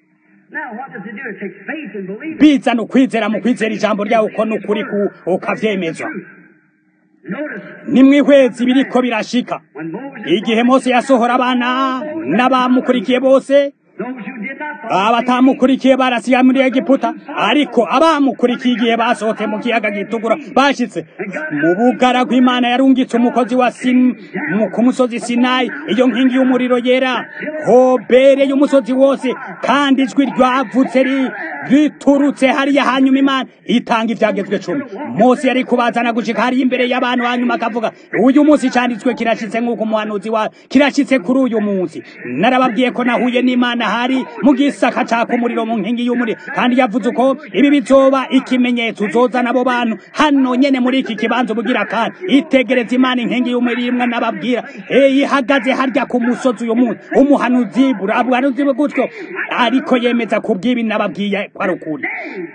Bizana ukwizera mu kwizera ijambo ryawe uko n'ukuri ukavyemezwa. Nimwihwezi biriko birashika igihe Mose yasohora abana n'abamukurikiye bose abatamukurikiye barasiya muri Egiputa, ariko abamukurikiye igihe basohote mu kiyaga gitukura bashitse mu bugara bw'Imana yarungitse umukozi wa ku musozi Sinai iyo nkingi y'umuriro yera hobere y'umusozi wose kandi ijwi ryavutse riturutse hariya hanyuma Imana itanga ivyagezwe 10. Mose yari kubazana gushika hari imbere y'abantu hanyuma akavuga uyu munsi canditswe kirashitse nk'uko umuhanuzi wa kirashitse kuri uyu munsi. Narababwiye ko nahuye n'Imana hari mu gisaka caka umuriro mu nkingi y'umuriro kandi yavuze uko ibi bizoba ikimenyetso uzoza nabo bantu hano nyene muri iki kibanza ubugira kandi itegereza Imana inkingi y'umuriro imwe nababwira ihagaze harya ku musozi uyu munsi umuhanuzi burabuhanuzi gutyo ariko yemeza kubwibi nababwiye kwa rukuri.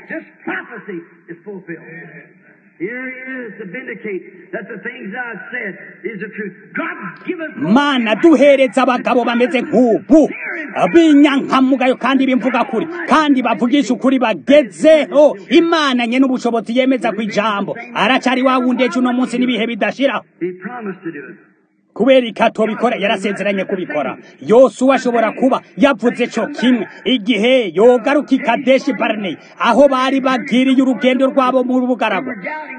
Mana duhereza abagabo bameze nk'ubu binyankamugayo kandi bimvuga kuri kandi bavugisha ukuri bagezeho. Imana nye n'ubushobozi yemeza ku ijambo aracari wawunde ejo no munsi n'ibihe bidashira. kubera ikatobikora yarasezeranye kubikora. Yosuwa ashobora kuba yavuze cyo kimwe igihe yogaruka i Kadeshi Barnea aho bari bagiriye urugendo rwabo mu bugaragwa.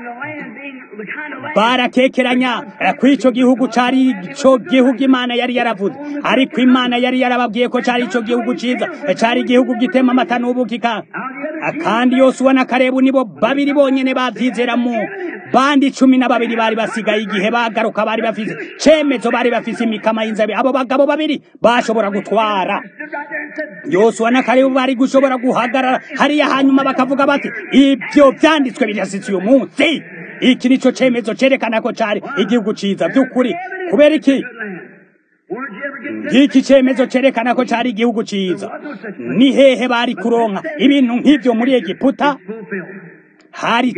Barakekeranya kw'ico gihugu cari ico gihugu Imana yari yaravuze, ariko Imana yari yarababwiye ko cari ico gihugu ciza, cari igihugu gitema amata n'ubuki. Kandi Yosuwa na Kalebu nibo babiri bonyene bavyizera mu bandi 12 bari basigaye. Igihe bagaruka bari bafise cemezo, bari bafise imikama y'inzabe. Abo bagabo babiri bashobora gutwara. Yosuwa na Kalebu bari gushobora guhagarara hariya hanyuma bakavuga bati ibyo vyanditswe birasitse uyu munsi. Iki nico cemezo cerekana ko cari igihugu ciza by'ukuri. Kubera iki? Iki cemezo cerekana ko cari igihugu ciza. Ni hehe bari kuronka ibintu nk'ivyo muri Egiputa? Hari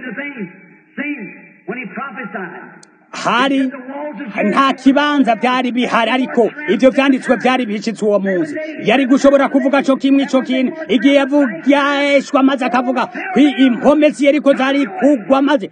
nta kibanza byari bihari, ariko ivyo vyanditswe byari bishitse uwo munsi. Yari gushobora kuvuga co kimwe ico kintu igihe yavugishwa maze akavuga impome z'Yeriko zari kugwa maze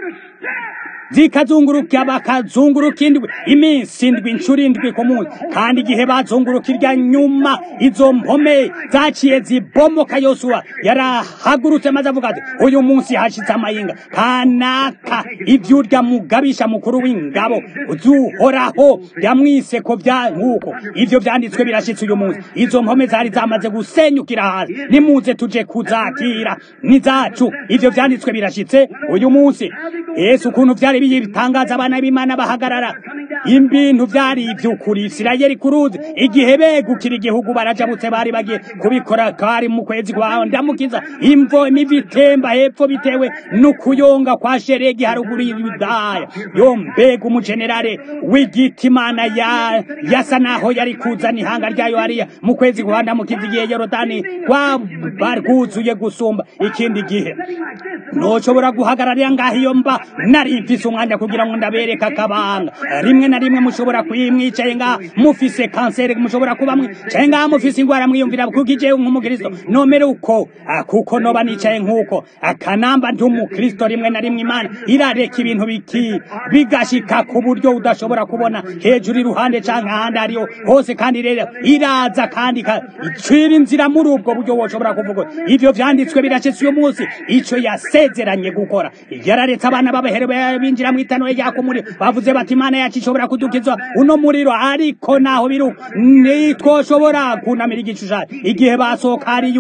zikazunguruka, bakazunguruka indwi iminsi indwi, incuro indwi ku munsi. Kandi igihe bazunguruka irya nyuma izo mpome zaciye zibomoka. Yosuwa yarahagurutse maze avuga ati uyu munsi hashitse amayinga kanaka. Ivyurya mugabisha mukuru w'ingabo uzuhoraho yamwise ko vya nkuko ivyo vyanditswe birashitse uyu munsi. Izo mpome zari zamaze gusenyukira hasi, nimuze tuje kuzakira nizacu. Ivyo vyanditswe birashitse uyu munsi. Yesu ukuntu vyari bitangaza abana b'Imana bahagarara. Ibintu vyari ivy'ukuri. Isirayeli kuruzi igihe begukira igihugu barajabutse, bari bagiye kubikora kari mu kwezi kwa Ndamukiza. Imvo imivitemba hepfo bitewe n'ukuyonga kwa Sheregi haruguru y'Yudaya. Yo mbega umugenerale w'igiti Imana yasa naho yari kuzana ihanga ryayo hariya mu kwezi kwa Ndamukiza igihe Yorodani barkuzuye gusumba ikindi gihe. Noshobora guhagararira ngaho iyo mba nari mfise umwanya kugira ngo ndabereka akabanga. Rimwe na rimwe mushobora kwimwicaye nga mufise kanseri, mushobora kuba mwicaye nga mufise ingwara mwiyumvira kukije nk'umukristo nomere uko kuko noba nicaye nk'uko akanamba ndi umukristo. Rimwe na rimwe Imana irareka ibintu bigashika ku buryo udashobora kubona hejuru iruhande canke ahandi ariyo hose, kandi rero iraza kandi icira inzira muri ubwo buryo woshobora kuvuga ivyo vyanditswe biracitse uyu munsi. Ico yasezeranye gukora yararetse abana babahere binjira mu itanure ryako muri bavuze bati Imana yacu ishobora kudukiza uno muriro, ariko naho biru nitwoshobora kunamira igishushanyo. Igihe basohoka ari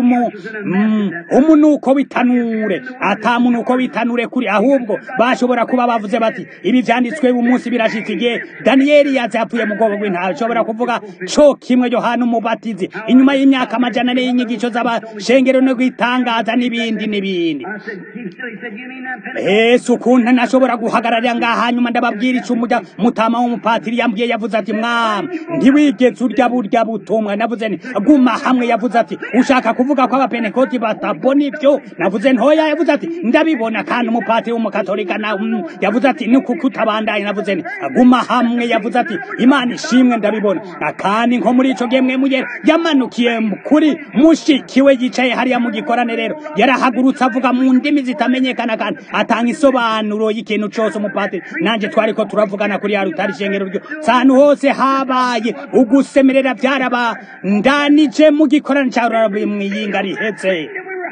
umunuko w'itanure, ata munuko w'itanure kuri, ahubwo bashobora kuba bavuze bati ibi vyanditswe uyu munsi birashitse. Igihe Daniyeli yazapfuye mu bwobo bw'intare ashobora kuvuga co kimwe Yohana umubatizi inyuma y'imyaka 400 y'inyigisho z'abashengero no kwitangaza n'ibindi n'ibindi. Yesu kunta nashobora guhagararira ngaha hanyuma ndababwira icumuja mutama w'umupatiri yambwiye, yavuze ati mwami ntiwigeze urya burya butumwa. Navuze nti guma hamwe. Yavuze ati ushaka kuvuga ko abapentekoti batabona ivyo? Navuze ntoya. Yavuze ati ndabibona. Kandi umupatiri w'umukatolika na yavuze ati ni kukutabandanye. Navuze nti guma hamwe. Yavuze ati Imana ishimwe ndabibona. Kandi nko muri ico gemwe mugera yamanukiye kuri mushikiwe yicaye hariya mu gikorane. Rero yarahagurutse avuga mu ndimi zitamenyekana kandi atanga isobanuro y'ikintu cose. Umupatiri nanje twariko turavugana kuri ya rutari shengero ryo santu hose habaye ugusemerera byarabandanije mu gikorane cya mwiyinga rihetse.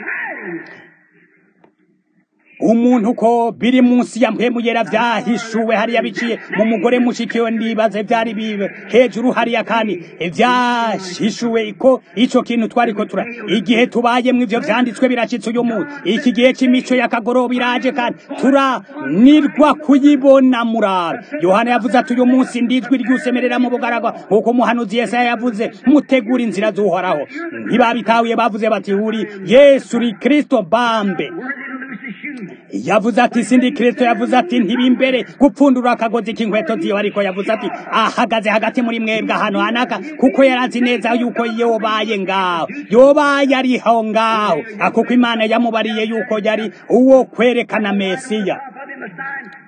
Umuntu ko biri munsi ya mpemu yera vyahishuwe hariya biciye mu mugore mushikiwe, ndibaze vyari bibe hejuru hariya, kandi vyashishuwe ko ico kintu twariko tura igihe tubaye mu ivyo vyanditswe biracitse uyu munsi. Iki gihe c'imico y'akagoroba iraje kandi turanirwa kuyibona. Murabe Yohana yavuze ati uyu munsi ndijwi ryusemerera mu bugaragwa nkuko umuhanuzi Yesaya yavuze, mutegura inzira z'Uhoraho. Ntibabitahuye, bavuze bati uri Yesu uri Kristo bambe. Yavuze ati sindi Kristo. Yavuze ati ntibimbere gupfundura akagozi k'inkweto ziyo, ariko yavuze ati ahagaze hagati muri mwebwe ahantu hanaka, kuko yarazi neza yuko yobaye ngaho, yobaye ariho ngaho, kuko Imana yamubariye yuko yari uwo kwerekana Mesiya.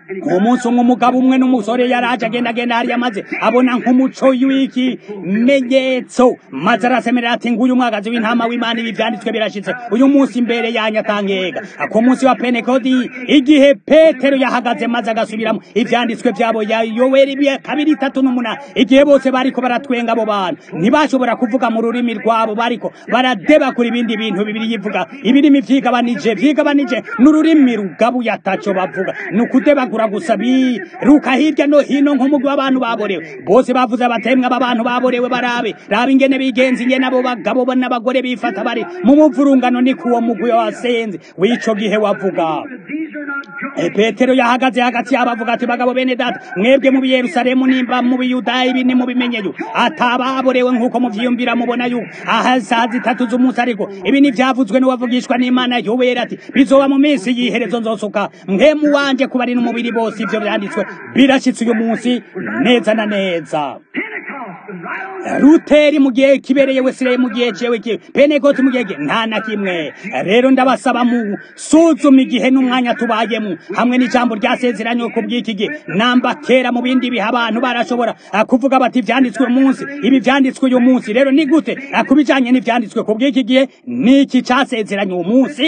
umunsi umwe umugabo umwe n'umusore yaraje agenda hariya maze abona nk'umuco w'ikimenyetso maze arasemerera ati nguyu umwagazi w'intama w'Imana ibi vyanditswe birashitse uyu munsi imbere yanyatangega ku munsi wa Pentekoti igihe Petero yahagaze maze agasubiramo ivyanditswe vyabo ya Yoweri 2:3-8 igihe bose bariko baratwenga abo bantu ntibashobora kuvuga mu rurimi rwabo bariko baradeba kuri ibindi bintu bibiri yivuga ibirimi vyigabanije n'ururimi rugabuye ataco bavuga nukudebagura gusa biruka hirya no hino nk'umugwi w'abantu baborewe bose bavuze abatemwa b'abantu baborewe barabe raba ingene bigenza ingene abo bagabo n'abagore bifata bari mu muvurungano ni kuwo mugwi wasenze w'ico gihe wavuga Petero yahagaze hagati y'abavuga ati bagabo bene data mwebwe mu Yerusalemu nimba mu Yudaya ibi ni mu bimenyeyo atababorewe nk'uko muvyiyumvira mubona yuko aha saa 3 z'umunsi ariko ibi ni vyavuzwe n'uwavugishwa n'Imana Yoweri ati bizoba mu minsi y'iherezo nzosuka mwemu wanje kubari n'umubiri bose ivyo byanditswe birashitse uyu munsi neza na neza Luteri mu gihe kibereye Wesley mu gihe cewe Pentekoti mu gihe nta na kimwe rero ndabasaba mu suzuma igihe n'umwanya tubayemo hamwe n'ijambo ryasezeranywe ku bw'iki gihe namba kera mu bindi biha abantu barashobora kuvuga bati vyanditswe umunsi ibi vyanditswe uyu munsi rero ni gute kubijanye n'ivyanditswe ku bw'iki gihe niki casezeranywe umunsi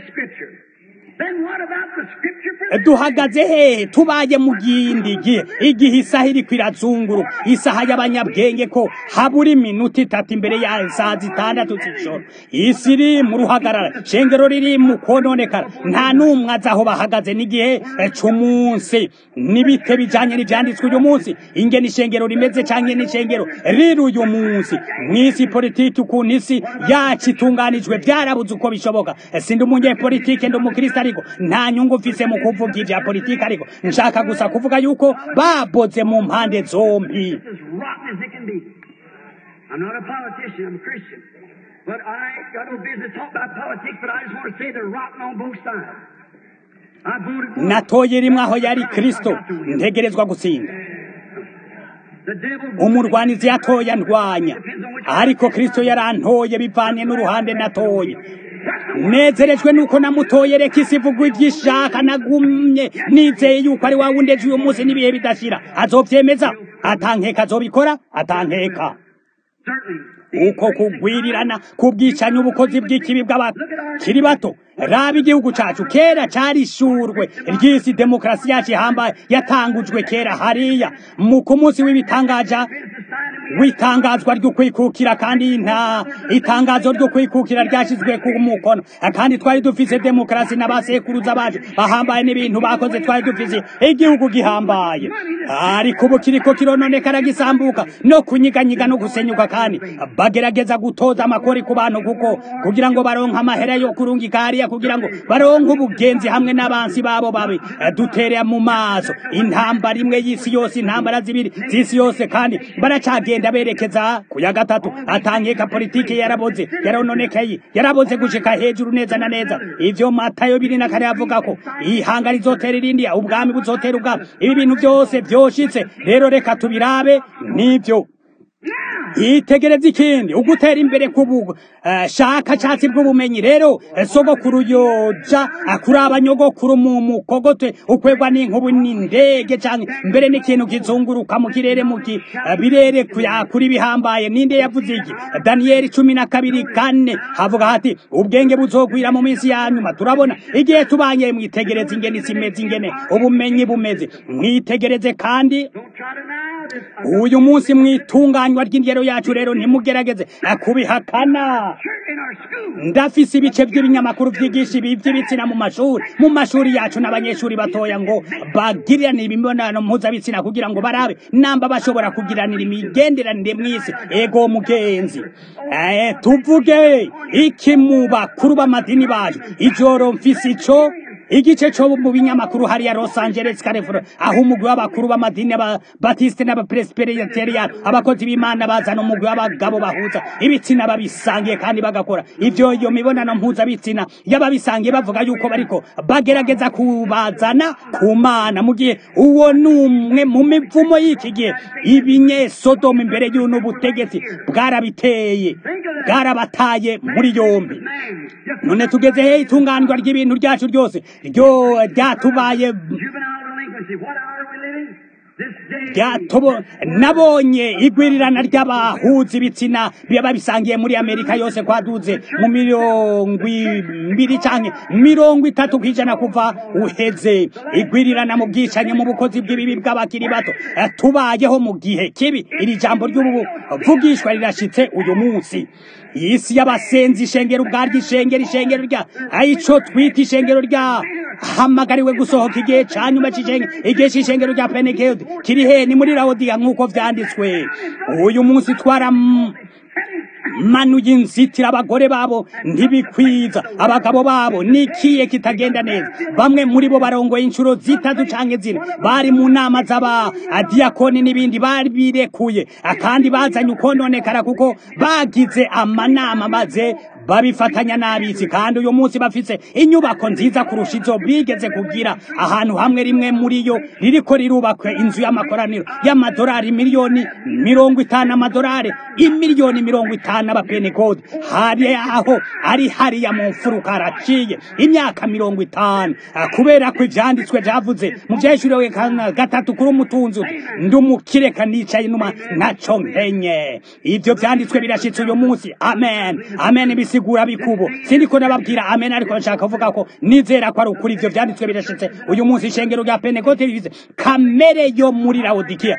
duhagaze hehe tubaye mu gindi gihe igihe isaha iri kwirazunguru isaha y'abanyabwenge ko habura iminota 3 imbere ya saa 6 z'ijoro isi iri mu ruhagarara shengero riri mu kononekara nta numwe azaho bahagaze n'igihe c'umunsi nibite bijanye n'ivyanditswe uyu munsi ingene ishengero rimeze canke n'ishengero riri uyu munsi mw'isi politiki ukuntu isi yacu itunganijwe vyarabuze uko bishoboka sindi umunyepolitike ndi umukristo ariko nta nyungu mfise mu kuvuga ivya politiki ariko nshaka gusa kuvuga yuko baboze mu mpande zombi I'm not a politician, I'm a Christian. But I got no business talking about politics, but I just want to say they're rotten on both sides. natoye rimwe aho yari Kristo ntegerezwa gutsinda umurwanizi yatoya ndwanya ariko Kristo yarantoye bivanye n'uruhande natoye nezerejwe nuko namutoye reka isivugwa ivyishaka nagumye nizeye yuko ari wawundeje uyu munsi nibihe bidashira azovyemeza atankeka azobikora atankeka uko kugwirirana kubwicanya ubukozi bw'ikibi bw'abakiri bato raba igihugu cacu kera carishurwe ry'isi demokrasi yacu ihambaye yatangujwe kera hariya mu kumunsi w'itangazwa ryo kwikukira kandi nta itangazo ryo kwikukira ryashizwe ku mukono kandi twari dufise demokrasi n'abasekuruza bacu bahambaye n'ibintu bakoze twari dufise igihugu gihambaye ariko ubu kiriko kirononekara gisambuka no kunyiganyiga no gusenyuka kandi bagerageza gutoza amakori ku bantu kugira ngo baronke amahera yo kurungika hariya kugira ngo baronke ubugenzi hamwe n'abansi babo babi duterera mu maso intambara imwe y'isi yose intambara zibiri z'isi yose kandi baracagenda berekeza ku ya gatatu atankeka politike yaraboze yarononekaye yaraboze gushika hejuru neza na neza ivyo Matayo 2:4 avuga ko ihanga rizotera irindi ubwami buzotera ubwami ibi bintu byose vyoshitse rero reka tubirabe nivyo itegereza ikindi ugutera imbere kubugo shaka cyatsi bw'ubumenyi rero sogokuru yoja akuraba nyogokuru mu mukogote ukwegwa n'inkubu n'indege canke mbere n'ikintu kizunguruka mu kirere mu birere kuri bihambaye ninde yavuze iki Daniel 12:4 havuga hati ubwenge buzogwira mu minsi ya nyuma turabona igihe tubanye mwitegereza ingene simeze ingene ubumenyi bumeze mwitegereze kandi uyu munsi mwitunganywa ry'indero yacu rero ntimugerageze kubihakana ndafise ibice by'ibinyamakuru vyigisha iby'ibitsina mu mashuri yacu n'abanyeshuri batoya ngo bagirane imibonano mpuzabitsina kugira ngo barabe namba bashobora kugiranira imigenderanire mw'isi ego mugenzi tuvuge iki mu bakuru b'amadini bacu ijoro mfise ico igice cyo mu binyamakuru hari ya Los Angeles California aho umugwi w'abakuru b'amadini Baptiste n'abapresbyterian abakozi b'Imana bazana umugwi w'abagabo bahuza ibitsina babisangiye kandi bagakora ivyo iyo mibonano mpuza bitsina yababisangiye bavuga yuko bariko bagerageza kubazana ku Mana mu gihe uwo numwe mu mivumo y'iki gihe ibinye Sodoma imbere y'uno butegetsi bwarabiteye bwarabataye muri yombi none tugeze he itungandwa ry'ibintu ryacu ryose ryo ryatubaye mercy. What hour are we living? This day. Nabonye igwirirana ry'abahuza ibitsina biba bisangiye muri Amerika yose kwaduze mu 20 canke 30 kwijana kuva uheze igwirirana mu bwicanyi mu bukozi bw'ibibi bw'abakiri bato tubayeho mu gihe kibi. Iri jambo ry'ubuvugishwa rirashitse uyu munsi. Isi y'abasenzi ishengero ubwaryo ishengero rya ico twita ishengero rya hamagariwe gusohoka igihe canyuma igihe c'ishengero rya Pentecost kiri he? Ni muri Laodiya nk'uko vyanditswe. Uyu munsi manuye inzitira abagore babo ntibikwiza, abagabo babo nikiye kitagenda neza. Bamwe muri bo barongoye inshuro 3 canke 4 bari mu nama z'aba diakoni n'ibindi bari birekuye, akandi bazanye ukononekara kuko bagize amanama maze babifatanya n'abisi. Kandi uyu munsi bafise inyubako nziza kurusha izo bigeze kugira. Ahantu hamwe rimwe muri yo ririko rirubakwe inzu y'amakoraniro y'amadolari miliyoni 50, amadolari imiliyoni 50 abapentekote. Hari aho ari hariya mu mfuruka haraciye imyaka 50 kubera ko ivyanditswe vyavuze mu vyeshuriwe 3 kuri umutunzi ndumukire kanicaye numa naco mpenye. Ivyo vyanditswe birashitse uyu munsi. Amen, amen. Bisigura bikubo sindiko nababwira amen, ariko nshaka kuvuga ko nizera ko ari ukuri. Ivyo vyanditswe birashitse uyu munsi. Ishengero rya Pentecote rize kamere yo muri Laodikia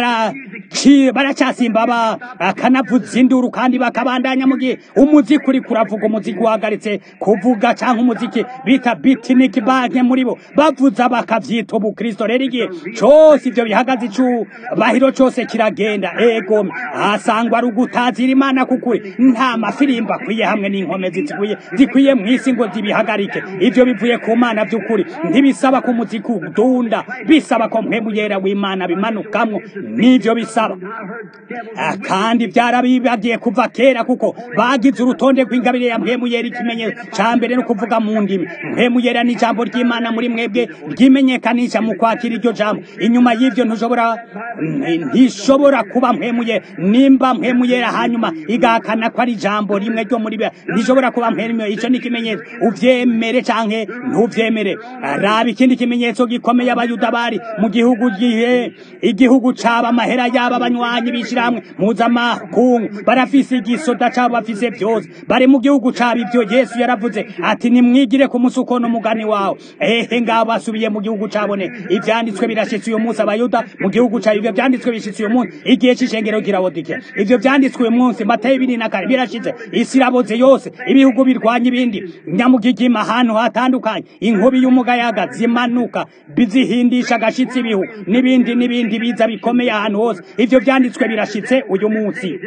baracyasimba akanavuza induru kandi bakabandanya mu gihe umuziki uri kuravuga, umuziki wahagaritse kuvuga canke umuziki bita beatnik banke muri bo bavuza bakavyita ubukristo. Rero igihe cose ivyo bihagaze bahiro cose kiragenda ego asangwa ari ugutazira Imana kukuri. Nta mafirimba kwiye hamwe n'inkomezi zikwiye mw'isi ngo zibihagarike. Ivyo bivuye ku Mana by'ukuri. Ntibisaba ko umuziki udunda, bisaba ko mpemu yera w'Imana bimanukamwo. Nivyo bisaba kandi byarabibagiye kuva kera kuko bagize urutonde rw'ingabire ya mpemu yera. Ikimenyetso ca mbere no kuvuga mu ndimi. Mpemu yera ni ijambo ry'Imana muri mwebwe ryimenyekanisha mu kwakira iryo jambo. Inyuma y'ivyo ntishobora kuba mpemu yera. Nimba mpemu yera hanyuma igahakana ko ari ijambo rimwe ryo muri bya ntishobora kuba mpemu yera. Ico ni ikimenyetso, uvyemere canke ntuvyemere. Raba ikindi kimenyetso gikomeye abayuda bari mu gihugu igihugu caba amahera yaba abanywanyi bishiramwe mpuzamakungu barafise igisoda cabo bafise vyose bari mu gihugu cabo. Ivyo Yesu yaravuze ati nimwigire ku musuko n'umugani wawe. Ngabo basubiye mu gihugu cabone. Ivyanditswe birashitse uyu munsi abayuda mu gihugu cabo. Ivyo vyanditswe bishitse uyu munsi igihe c'ishengero gira Laodikia. Ivyo vyanditswe uyu munsi Matayo 2:4 birashitse. Isi iraboze yose, ibihugu birwanya ibindi, nyamugigima ahantu hatandukanye, inkubi y'umugayaga zimanuka bizihindisha agashitsi ibihu n'ibindi biza bikomeye ahantu hose. Ivyo vyanditswe birashitse uyu munsi.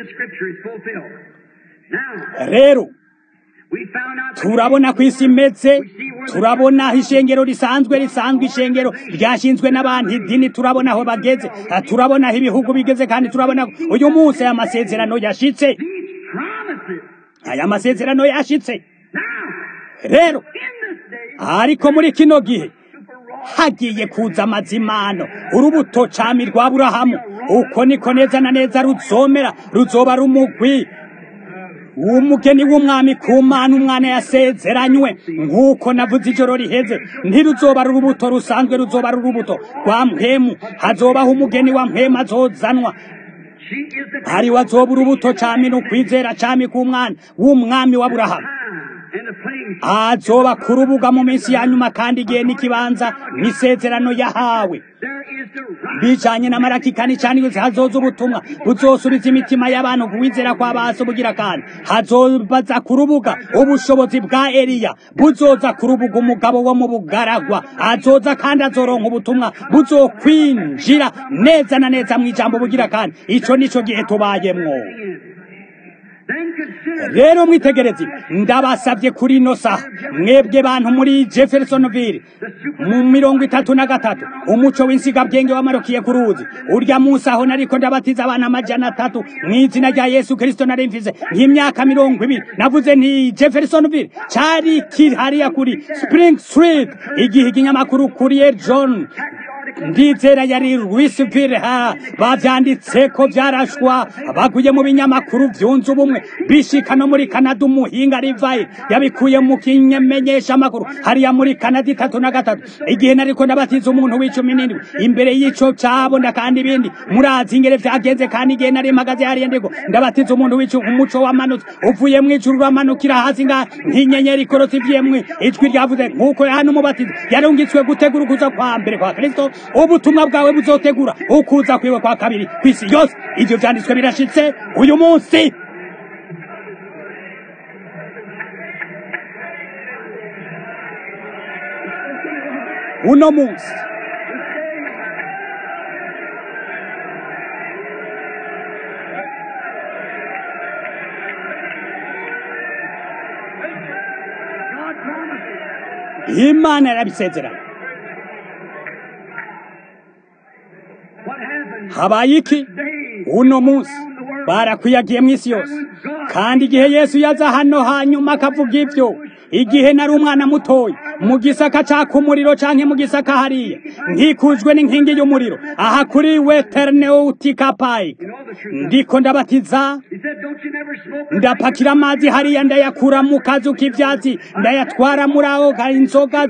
Rero turabona ku isi imeze, turabona ishengero risanzwe ishengero ryashinzwe n'abantu idini, turabona aho bageze, turabona aho ibihugu bigeze, kandi turabona uyu munsi aya masezerano yashitse. Aya masezerano yashitse. Rero ariko muri kino gihe hagiye kuza amazimano, urubuto cami rwa Aburahamu. Uko niko neza na neza ruzoba rumugwi umugeni w'umwami ku Mana, umwana yasezeranywe. Nk'uko navuze ijoro riheze, ntiruzoba urubuto rusanzwe, ruzoba urubuto rwa mpemu. Hazobaho umugeni wa mpemu azozanwa, hari wazoba urubuto cami n'ukwizera cami ku mwana w'umwami wa Aburahamu. Azoba kurubuga mu minsi ya nyuma, kandi igihe n'ikibanza n'isezerano yahawe bijanye na Malaki kane cyane hazoza ubutumwa buzosubiza imitima y'abantu kuwizera kwa baso bugira, kandi hazobaza kurubuga ubushobozi bwa Eliya buzoza kurubuga umugabo wo mu bugaragwa. Azoza kandi azoronka ubutumwa buzokwinjira neza na neza mu ijambo bugira, kandi ico nico gihe tubayemwo. Rero mwitegereze, ndabasabye kuri ino saha mwebwe bantu muri Jeffersonville mu 33 umuco w'insigabwenge wamarukiye ku ruzi. Urya munsi aho nariko ndabatiza abana 300 mw'izina rya Yesu Kristo, narimvize nk'imyaka 20. navuze nti Jeffersonville cari kiri hariya kuri Spring Street, igihe ikinyamakuru kuri John ndizera yari Louisville bavyanditse ko vyarashwa baguye mu binyamakuru vyunze ubumwe bishika no muri Canada. Umuhinga Rivaye yabikuye mu kinyemenyesha amakuru hariya muri Canada 3 igihe nariko ndabatiza umuntu w'17 imbere y'ico cabona kandi ibindi murazi ingere vyagenze kandi igihe nari magaze hariya ndego ndabatiza umuntu umuco wamanutse uvuye mu ijuru ramanukira hasi nk'inyenyeri ikorotse ivyemwe ijwi ryavuze nkuko hano umubatizo yarungitswe gutegura ukuza kwa mbere kwa Kristo. Ubutumwa bwawe buzotegura ukuza kwiwe kwa kabiri kwisi yose. Ivyo vyanditswe birashitse uyu munsi. Uno munsi Imana yarabisezerana. Habaye iki? Uno munsi barakwiyagiye mw'isi yose, kandi igihe Yesu yaza hano hanyuma akavuga ivyo, igihe nari umwana mutoya mu gisaka caka umuriro canke mu gisaka hariya nkikujwe n'inkingi y'umuriro aha kuri Weterneutika Pike ndiko ndabatiza, ndapakira amazi hariya ndayakura mu kazu k'ivyatsi ndayatwara muri aho inzoga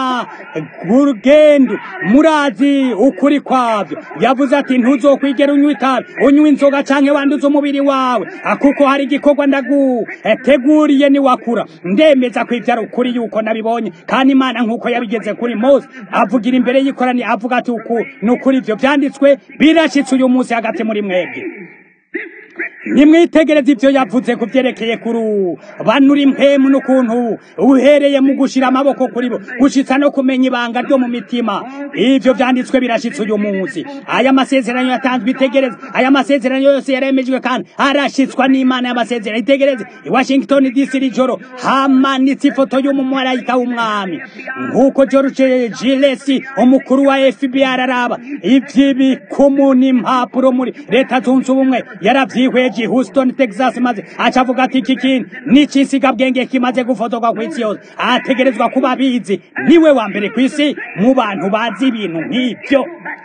z'amagurugendo. Murazi ukuri kwavyo, yavuze ati ntuzokwigera unywa itabi, unywa inzoga canke wanduza umubiri wawe, kuko hari igikorwa ndaguteguriye niwakura. Ndemeza kwivyara ukuri yuko nabibonye, kandi Imana nkuko yabigeze kuri Mose avugira imbere y'ikorani avuga ati uku nukuri ivyo vyanditswe birashitse uyu munsi hagati muri mwebwe. Nimwitegereze ivyo yavuze kuvyerekeye kuri banuri impemu n'ukuntu uhereye mu gushira amaboko kuri bo gushitsa no kumenya ibanga ryo mu mitima. Ivyo vyanditswe birashitse uyu munsi. Aya masezerano yatanzwe, itegereze aya masezerano yose yaremejwe kandi arashitswa n'Imana y'amasezerano. Itegereze i Washington DC rijoro hamanitse ifoto y'umumarayika w'umwami nkuko George Gillespie umukuru wa FBI araraba ivy'ibikumu n'impapuro muri leta zunze ubumwe yaravyihweje Houston Texas, maze acavuga ati iki kintu n'icisiga bwenge kimaze gufotorwa kw'isi yose ategerezwa kuba bizi. Niwe wa mbere kw'isi mu bantu bazi ibintu nk'ivyo.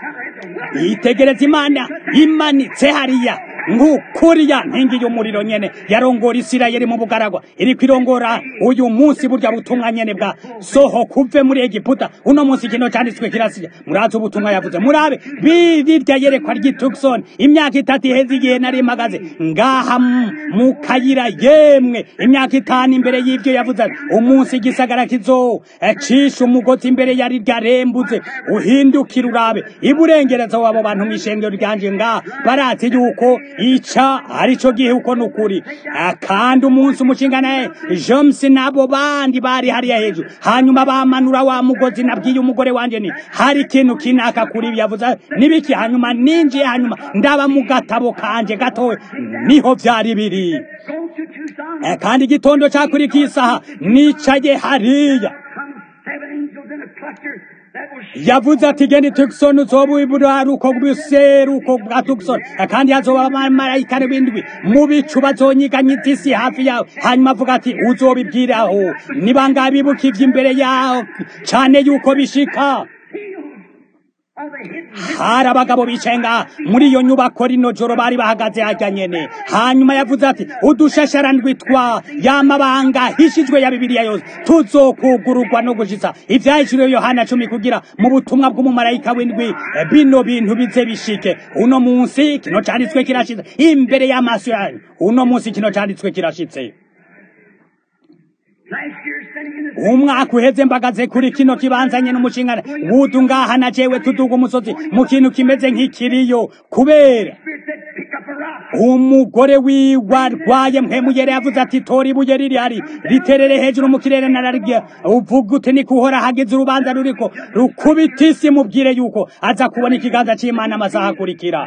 Itegereze Imana imanitse hariya nk'ukuriya nkingi y'umuriro nyene yarongora Isirayeli mu bugaragwa iri kwirongora uyu munsi burya butumwa nyene bwa soho kuve muri Egiputa. Uno munsi kino cyanditswe kirasiya. Murazi ubutumwa yavuze, murabe birya yerekwa ry'Tucson imyaka 3 iheze igihe nari magaze ngaha mu kayira yemwe imyaka 5 imbere y'ivyo yavuze umunsi igisagara kizo cisha umugozi imbere yari ryarembuze uhindukira urabe iburengereza wabo bantu mw'ishengero ryanje ngaha barazi yuko ica arico gihe uko nukuri. Kandi umunsi umushingana James nabo bandi bari hariya hejuru hanyuma bamanura wa mugozi. Nabwiye umugore wanje ni hari ikintu kinaka kuri yavuze nibiki, hanyuma ninjiye hanyuma ndaba mu gatabo kanje gatowe niho vyari biri. Kandi igitondo cakuri kisaha nicaye hariya yavuze ati geni Tucson uzoba iburaruko bw'useruko bwa Tucson, kandi hazoba abamarayika n'ibindwi mu bicu bazonyiganyitsa isi hafi yawe. Hanyuma avuga ati uzobibwiraho niba ngabibuka ivy'imbere yaho cane yuko bishika. Hari abagabo bicaye ngaha muri iyo nyubako rino joro bari bahagaze harya nyene. Hanyuma yavuze ati udushasharandwi twa y'amabanga hishijwe ya Bibiliya yose tuzokugururwa no gushitsa ivyahishuriwe Yohana 10 kugira mu butumwa bw'umumarayika w'indwi bino bintu bize bishike. Uno munsi kino canditswe kirashitse imbere y'amaso yanyu. Uno munsi kino canditswe kirashitse. Umwaka uheze mbagaze kuri kino kibanzanye n'umushingana wudu ngaha na jewe tuduga umusozi mu kintu kimeze nk'ikiriyo kubera umugore wiwarwaye mpemu yere yavuze ati tora ibuye riri hari riterere hejuru mu kirere nararya uvuga ute ni kuhora hageze urubanza ruriko rukubita isi mubwire yuko aza kubona ikiganza c'Imana amasaha akurikira.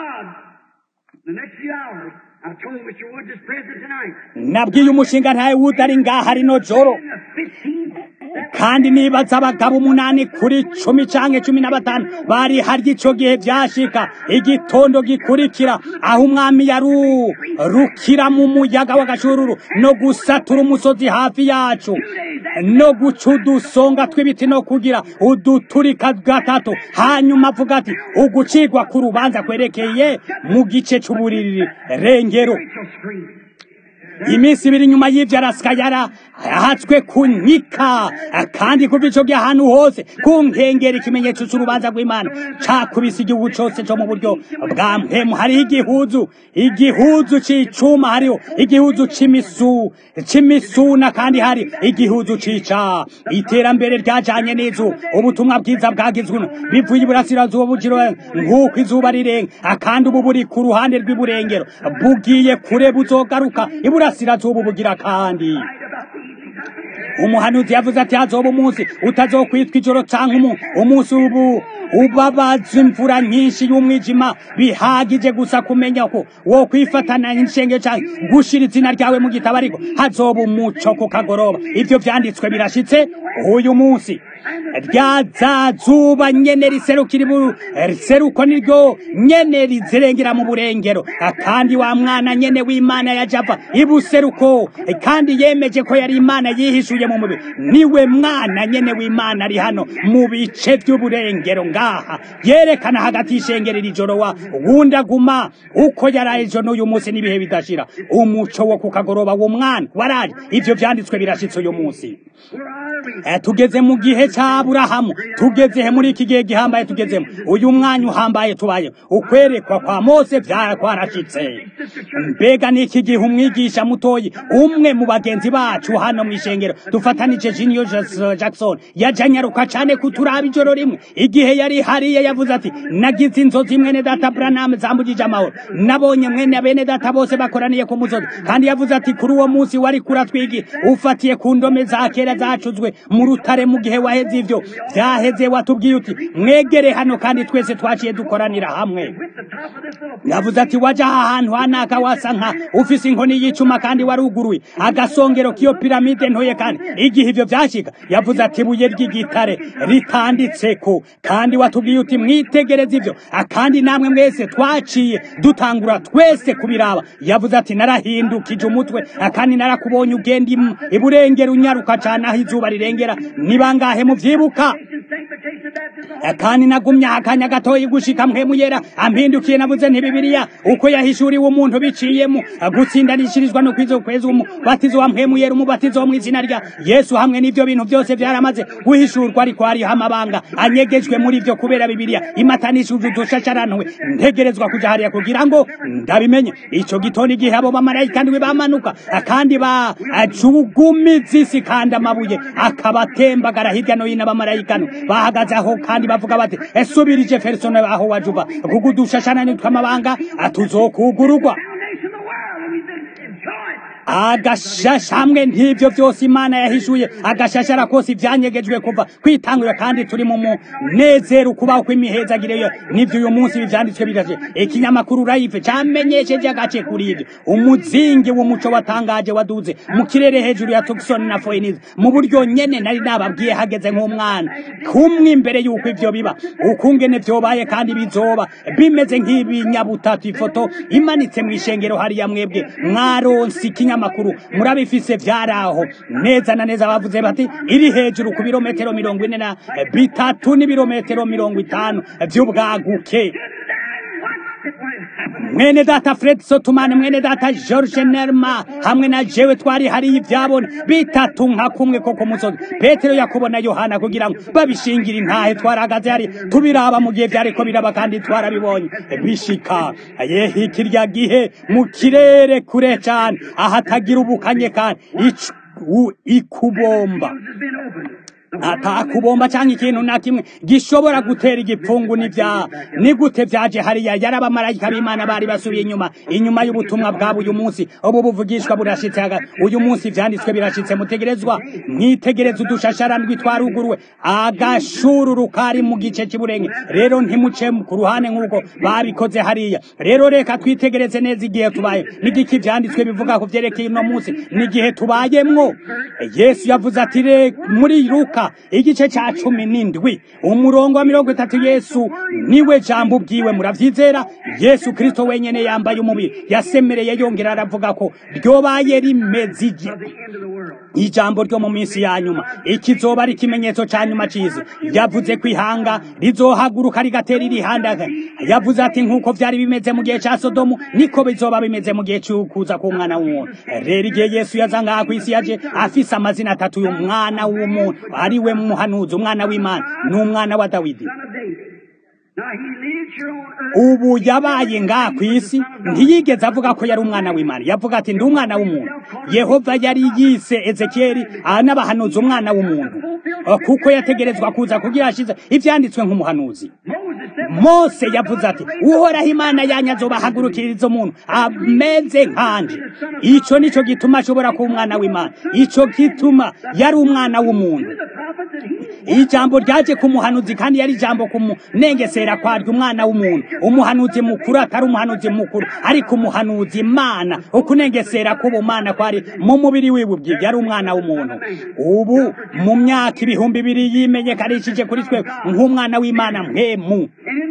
Nabwiye umushinga ntaye wudari ngaha rino joro, kandi nibaza abagabo 8 kuri 10 canke 15 bari harya ico gihe vyashika igitondo gikurikira aho umwami yarukira mu muyaga w'agashururu no gusatura umusozi hafi yacu. no guca udusonga tw'ibiti no kugira uduturika gatatu hanyuma avuga ati ugucirwa ku rubanza kwerekeye mu gice c'uburiri rengero iminsi ibiri nyuma y'ivyo arasika yarahatswe kunyika kandi kuva ico gihe ahantu hose ku nkengera ikimenyetso c'urubanza rw'Imana cakubise igihugu cose co mu buryo bwa mpemu. hariho igihuzu c'icuma, hariho igihuzu c'imisuna kandi hari igihuzu c'icaha. iterambere ryajanye n'izuba, ubutumwa bwiza bwagizwe bivuye iburasirazuba bujiro nk'uko izuba rirenga kandi ubu buri ku ruhande rw'iburengero bugiye kure buzogaruka iburasirazuba bugira kandi. umuhanuzi yavuze ati hazoba umunsi utazokwitwa ijoro canke umunsi ubabaza imvura nyinshi y'umwijima bihagije gusa kumenya ko wo kwifatana n'inshenge canke gushira izina ryawe mu gitabo, ariko hazoba umuco ku kagoroba. ivyo vyanditswe birashitse uyu munsi. ryazazuba nyene riseruko niryo nyene rizerengera mu burengero kandi wa mwana nyene w'Imana yajava ibuseruko kandi yemeje ko yari Imana yihishuye mu mubiri. niwe mwana nyene w'Imana ari hano mu bice vy'uburengero ngaha yerekana hagati y'ishengero ijoro wa wundaguma uko yaraye ejo n'uyu munsi n'ibihe bidashira. umuco wo ku kagoroba w'umwana waraje. ivyo vyanditswe birashitse uyu munsi. tugeze mu gihe ca Aburahamu, tugeze muri iki gihe gihambaye tugezemo. uyu mwanya uhambaye tubaye ukwerekwa kwa Mose vyarashitse. mbega n'iki gihe umwigisha mutoyi umwe mu bagenzi bacu hano mw'ishengero dufatanije Junior Jackson yajanyaruka cane kuturaba ijoro rimwe igihe yari hariya yavuze ati nagize inzozi mwene data Branham zambujije amahoro, nabonye mwene bene data bose bakoraniye ku musozi kandi yavuze ati kuri uwo munsi wari kuratwigi ufatiye ku ndome za kera zacuzwe mu rutare mu gihe waheze ivyo vyaheze watubwiye uti mwegere hano kandi twese twaciye dukoranira hamwe. yavuze ati waja ahantu hanaka wasa nka ufise inkoni y'icuma kandi waruguruye agasongero k'iyo piramide ntoye kandi igihe ivyo vyashika yavuze ati ibuye ry'igitare ritanditseko kandi watubwiye uti mwitegereze ivyo kandi namwe mwese twaciye dutangura twese kubiraba. yavuze ati narahindukije umutwe kandi narakubonye ugenda iburengera unyaruka cane aho izuba rirengera. ni bangahe muvyibuka? kandi nagumye akanya gatoyi gushika mpwemu yera ampindukiye navuze nti Bibiliya uko yahishuriwe umuntu biciyemo gutsindanishirizwa no kwizokweza umubatizo wa mpwemu yera, umubatizo wo mw'izina rya Yesu. hamwe n'ivyo bintu byose vyaramaze guhishurwa, ariko hariho amabanga anyegejwe muri vyo kubera Bibiliya imatanishije udushasharantwe. ntegerezwa kuja hariya kugira ngo ndabimenye. ico gitondo igihe abo bamarayika ndwi bamanuka kandi bacugumiza isi kandi amabuye akabatembagara hirya no hino, abamarayika bahagaze aho kandi bavuga bati esubirije Ferisone aho wajuba kuko udushashana tw'amabanga atuzokugurugwa. agashasha hamwe n'ivyo vyose Imana yahishuye agashashara kose ivyanyegejwe kuva kwitangura kandi turi mu munezero kubaho kw'imihezagire n'ivyo uyu munsi bivyanditswe biraje. ikinyamakuru Live camenyesheje agace kuri ivyo. umuzingi w'umuco watangaje waduze mu kirere hejuru ya Tucson na Phoenix mu buryo nyene nari nababwiye hageze nk'umwana kumwe imbere y'uko ivyo biba ukungene vyobaye kandi bizoba bimeze nk'ibinyabutatu. ifoto imanitse mw'ishengero hariya mwebwe mwaronsi makuru murabifise vyaraho neza na neza. bavuze bati iri hejuru ku birometero 43 n'ibirometero 50 vy'ubwaguke. mwene data Fred Sotumane, mwene data George Nerma hamwe na jewe twari hari ivyabona bitatu nka kumwe ko ku musozi. Petero, Yakobo na Yohana kugira ngo babishingira intahe twaragaze hari tubiraba mu gihe vyariko biraba kandi twarabibonye bishika. yehe kirya gihe mu kirere kure cyane ahatagira ubukanye kandi ikubomba atakubomba cyangwa ikintu na kimwe gishobora gutera igipfungu n'ivyaha. ni gute vyaje hariya? yarabamarayika b'Imana bari basubiye inyuma y'ubutumwa bwabo. uyu munsi ubu buvugishwa burashitse uyu munsi vyanditswe birashitse. mutegerezwa mwitegereza udushasharandwi twaruguruwe agashururu kari mu gice cy'iburenge. rero ntimuce ku ruhande nk'uko babikoze hariya. rero reka twitegereze neza igihe tubaye n'igiki vyanditswe bivuga ku vyerekeye uno munsi n'igihe tubayemwo. Yesu yavuze ati muri Luka Luka igice ca 17 umurongo wa 30. Yesu niwe jambo ubwiwe, muravyizera? Yesu Kristo wenyene yambaye umubiri yasemereye yongera aravuga ko ryobaye rimeze ijambo ryo mu minsi ya nyuma, ikizoba ari ikimenyetso ca nyuma cize. Yavuze ko ihanga rizohaguruka rigatera irihanda. Yavuze ati nk'uko vyari bimeze mu gihe ca Sodomu niko bizoba bimeze mu gihe c'ukuza k'umwana w'umuntu. Rero igihe Yesu yaza ngaha kw'isi yaje afise amazina atatu y'umwana w'umuntu, ari we muhanuzi, umwana w'Imana n'umwana wa Dawidi. Ubu yabaye ngaha kw'isi ntiyigeze avuga ko yari umwana w'Imana, yavuga ati ndi umwana w'umuntu. Yehova yari yise Ezekiyeli n'abahanuzi umwana w'umuntu, kuko yategerezwa kuza kugira ashize ivyanditswe nk'umuhanuzi. Mose yavuze ati uhoraho Imana yanyu azobahagurukiriza umuntu ameze nkanje. Ico nico gituma ashobora kuba umwana w'Imana, ico gituma yari umwana w'umuntu. Ijambo ryaje ku muhanuzi kandi yari ijambo kumunengesera kwaryo umwana w'umuntu. Umuhanuzi mukuru atari umuhanuzi mukuru, ariko umuhanuzi Imana, ukunengesera k'ubumana kwari mu mubiri wiwe ubwiye, yari umwana w'umuntu. Ubu mu myaka 2000 yimenyekanishije kuri twe nk'umwana w'Imana mpemu.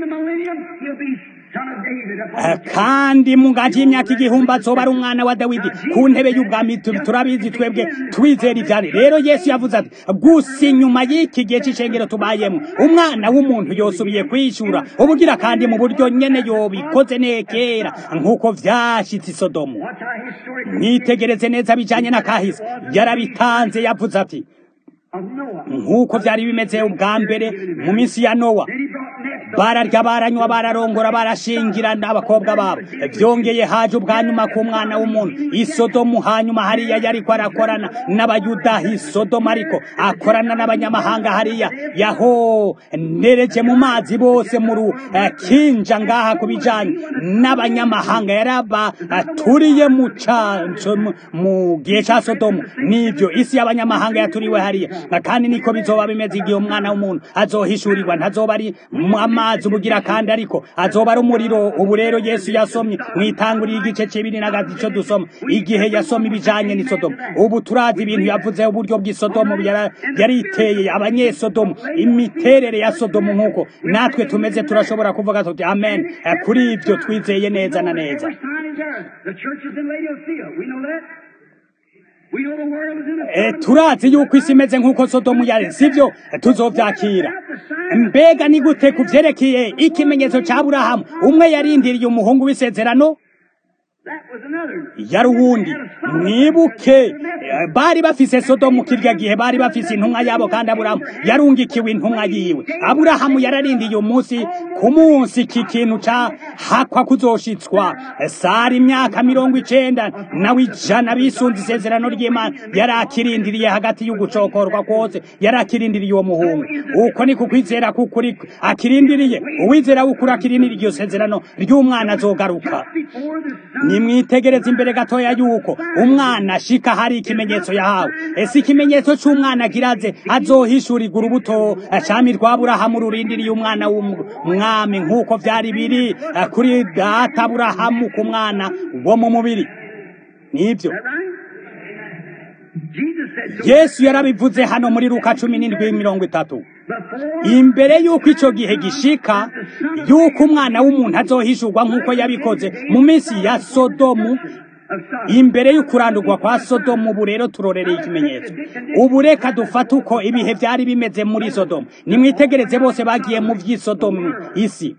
Kandi mu ngaji y'imyaka 1000 azoba ari umwana wa Dawidi ku ntebe y'ubwami. Turabizi twebwe twizera ivyari. Rero Yesu yavuze ati gusa inyuma y'iki gihe c'icengero tubayemo umwana w'umuntu yosubiye kwishura ubugira kandi mu buryo nyene yobikoze nekera nk'uko vyashitse Sodomu. Mwitegereze neza bijanye na kahise, yarabitanze. Yavuze ati nk'uko vyari bimeze ubwa mbere mu minsi ya Nowa, bararya baranywa bararongora barashingirana abakobwa babo. Vyongeye haje ubwa nyuma ku mwana w'umuntu isodomu. Hanyuma hariya yariko arakorana n'abayuda isodomu, ariko akorana n'abanyamahanga hariya. Yaho nereje mu mazi bose mu kinja ngaha kubijanye n'abanyamahanga yaraba aturiye mu canco mu gihe ca Sodomu. Nivyo isi y'abanyamahanga yaturiwe hariya, kandi niko bizoba bimeze igihe umwana w'umuntu azohishurirwa. Ntazoba ari amazi ubugira kandi, ariko azoba ari umuriro. Ubu rero Yesu yasomye mwitangurira igice c'2 na gatatu dusoma igihe yasoma ibijanye ni Sodomu. Ubu turazi ibintu yavuze uburyo bw'isodomu yariteye abanyesodomu, imiterere ya Sodomu nk'uko natwe tumeze. Turashobora kuvuga tuti amen kuri ivyo twizeye neza na neza. Turazi yuko isi imeze nk'uko Sodomu yari, sivyo? Tuzovyakira. Mbega ni gute kuvyerekeye ikimenyetso ca Aburahamu? Umwe yarindiriye umuhungu w'isezerano, yari uwundi. Mwibuke bari bafise Sodomu kirya gihe bari bafise intumwa yabo, kandi Aburahamu yarungikiwe intumwa yiwe. Aburahamu yararindiye umunsi ku munsi iki kintu ca hakwa kuzoshitswa. Sari imyaka 90 nawe 100 bisunze isezerano ry'Imana yarakirindiriye hagati y'ugucokorwa kwose, yarakirindiriye uwo muhungu. Uko ni kukwizera kukuri akirindiriye. Uwizera ukuri akirindiriye iryo sezerano ry'umwana azogaruka. Nimwitegereze imbere gatoya yuko umwana ashika hari ikimenyetso yahawe. Ese ikimenyetso c'umwana kiraze azohishurirwa urubuto acami rwa Aburahamu rurindiriye umwana w'umwami, nk'uko vyari biri kuri data Aburahamu ku mwana wo mu mubiri. Nivyo Yesu yarabivuze hano muri Luka 17:30. Imbere yuko ico gihe gishika, yuko umwana w'umuntu azohishurwa nk'uko yabikoze mu minsi ya Sodomu, imbere y'ukurandurwa kwa Sodomu. Ubu rero turorereye ikimenyetso. Ubu reka dufata uko ibihe vyari bimeze muri Sodomu. Nimwitegereze bose bagiye mu vy'isodomu isi.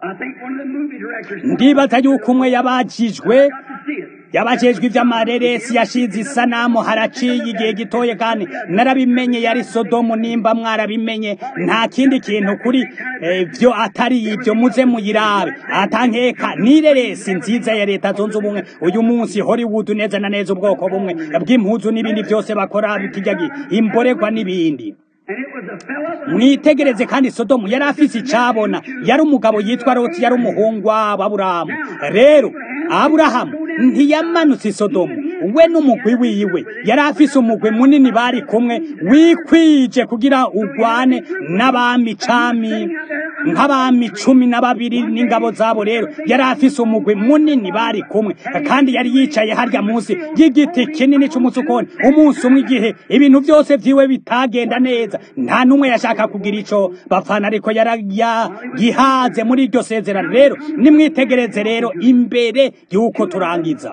Ndibaza yuko umwe yabajejwe ivy'amareresi yashize isanamu haraciye igihe gitoye, kandi narabimenye yari Sodomu. Nimba mwarabimenye, nta kindi kintu kuri vyo atari ivyo, muze muyirabe. Atankeka nireresi nziza ya leta zunze ubumwe uyu munsi Hollywood, neza na neza ubwoko bumwe bw'impuzu n'ibindi byose bakora bikijagi imboregwa n'ibindi. Mwitegereze kandi Sodomu yari afise icabona, yari umugabo yitwa Loti, yari umuhungu wa Aburahamu. Rero Aburahamu ntiyamanutse Sodomu, we n'umugwi wiwe yari afise umugwi munini bari kumwe wikwije kugira ugwane n'abami cami nk'abami 12 n'ingabo zabo. Rero yari afise umugwi munini bari kumwe, kandi yari yicaye harya munsi y'igiti kinini c'umusukoni. Umunsi umwe igihe ibintu byose vyiwe bitagenda neza, nta numwe yashaka kugira ico bapfana, ariko yaragihaze muri iryo sezerano. Rero nimwitegereze rero imbere y'uko turangiza,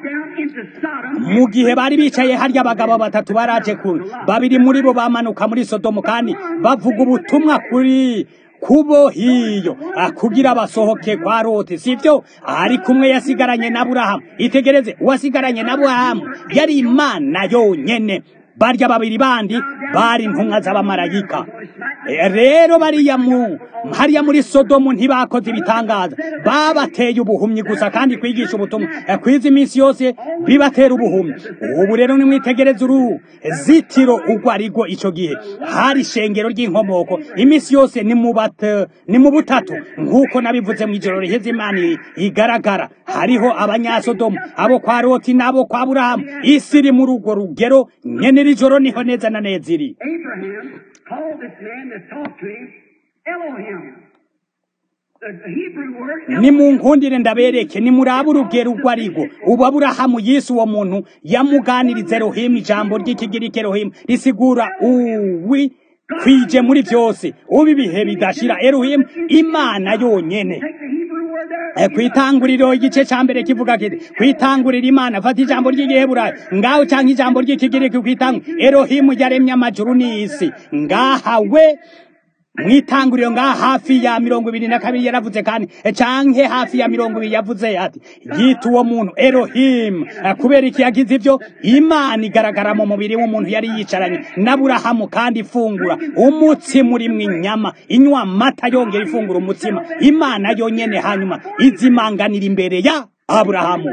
mu gihe bari bicaye harya abagabo batatu baraje kure, babiri muri bo bamanuka muri Sodomu kandi bavuga ubutumwa kuri kubo hiyo kugira basohoke kwa Loti, sivyo? Ariko umwe yasigaranye na Aburahamu. Itegereze, uwasigaranye na Aburahamu yari Imana yonyene. Barya babiri bandi bari intumwa z'abamarayika. Rero hariya muri Sodomu ntibakoze ibitangaza, babateye ubuhumyi gusa, kandi kwigisha ubutumwa kwiza iminsi yose bibatera ubuhumyi. Ubu rero nimwitegereze uruzitiro urwo arirwo ico gihe hari ishengero ry'inkomoko. Iminsi yose ni mu butatu, nk'uko nabivuze mw'ijoro riheze. Imana igaragara, hariho abanyasodomu, abo kwa Loti n'abo kwa Aburahamu. Isi iri muri urwo rugero nyene, iri joro niho neza na neza iri. Abraham called this man that talked to him Elohim. The Hebrew word ni munkundire ndabereke, ni muraba urugero urwo arirwo. Ubu Aburahamu yise uwo muntu yamuganiriza Elohim. Ijambo ry'ikigiriki Elohim risigura uwi kwije muri vyose, ubu ibihe bidashira. Elohim, Imana yonyene. Kwitanguriro igice ca mbere kivuga kiti kwitangurira Imana. Fata ijambo ry'Igiheburayo ngaho canke ijambo ry'ikigiriki kwitangurira. Elohim yaremye amajuru n'isi. Ngaha we mwitanguriro ngaha hafi ya 22 yaravuze, kandi canke hafi ya 20 yavuze ati yita uwo muntu Elohim. Kubera iki yagize ivyo? Imana igaragara mu mubiri w'umuntu yari yicaranye na Aburahamu, kandi ifungura umutsima urimwo inyama, inywa amata, yongera ifungura umutsima. Imana yonyene hanyuma izimanganira imbere ya Aburahamu.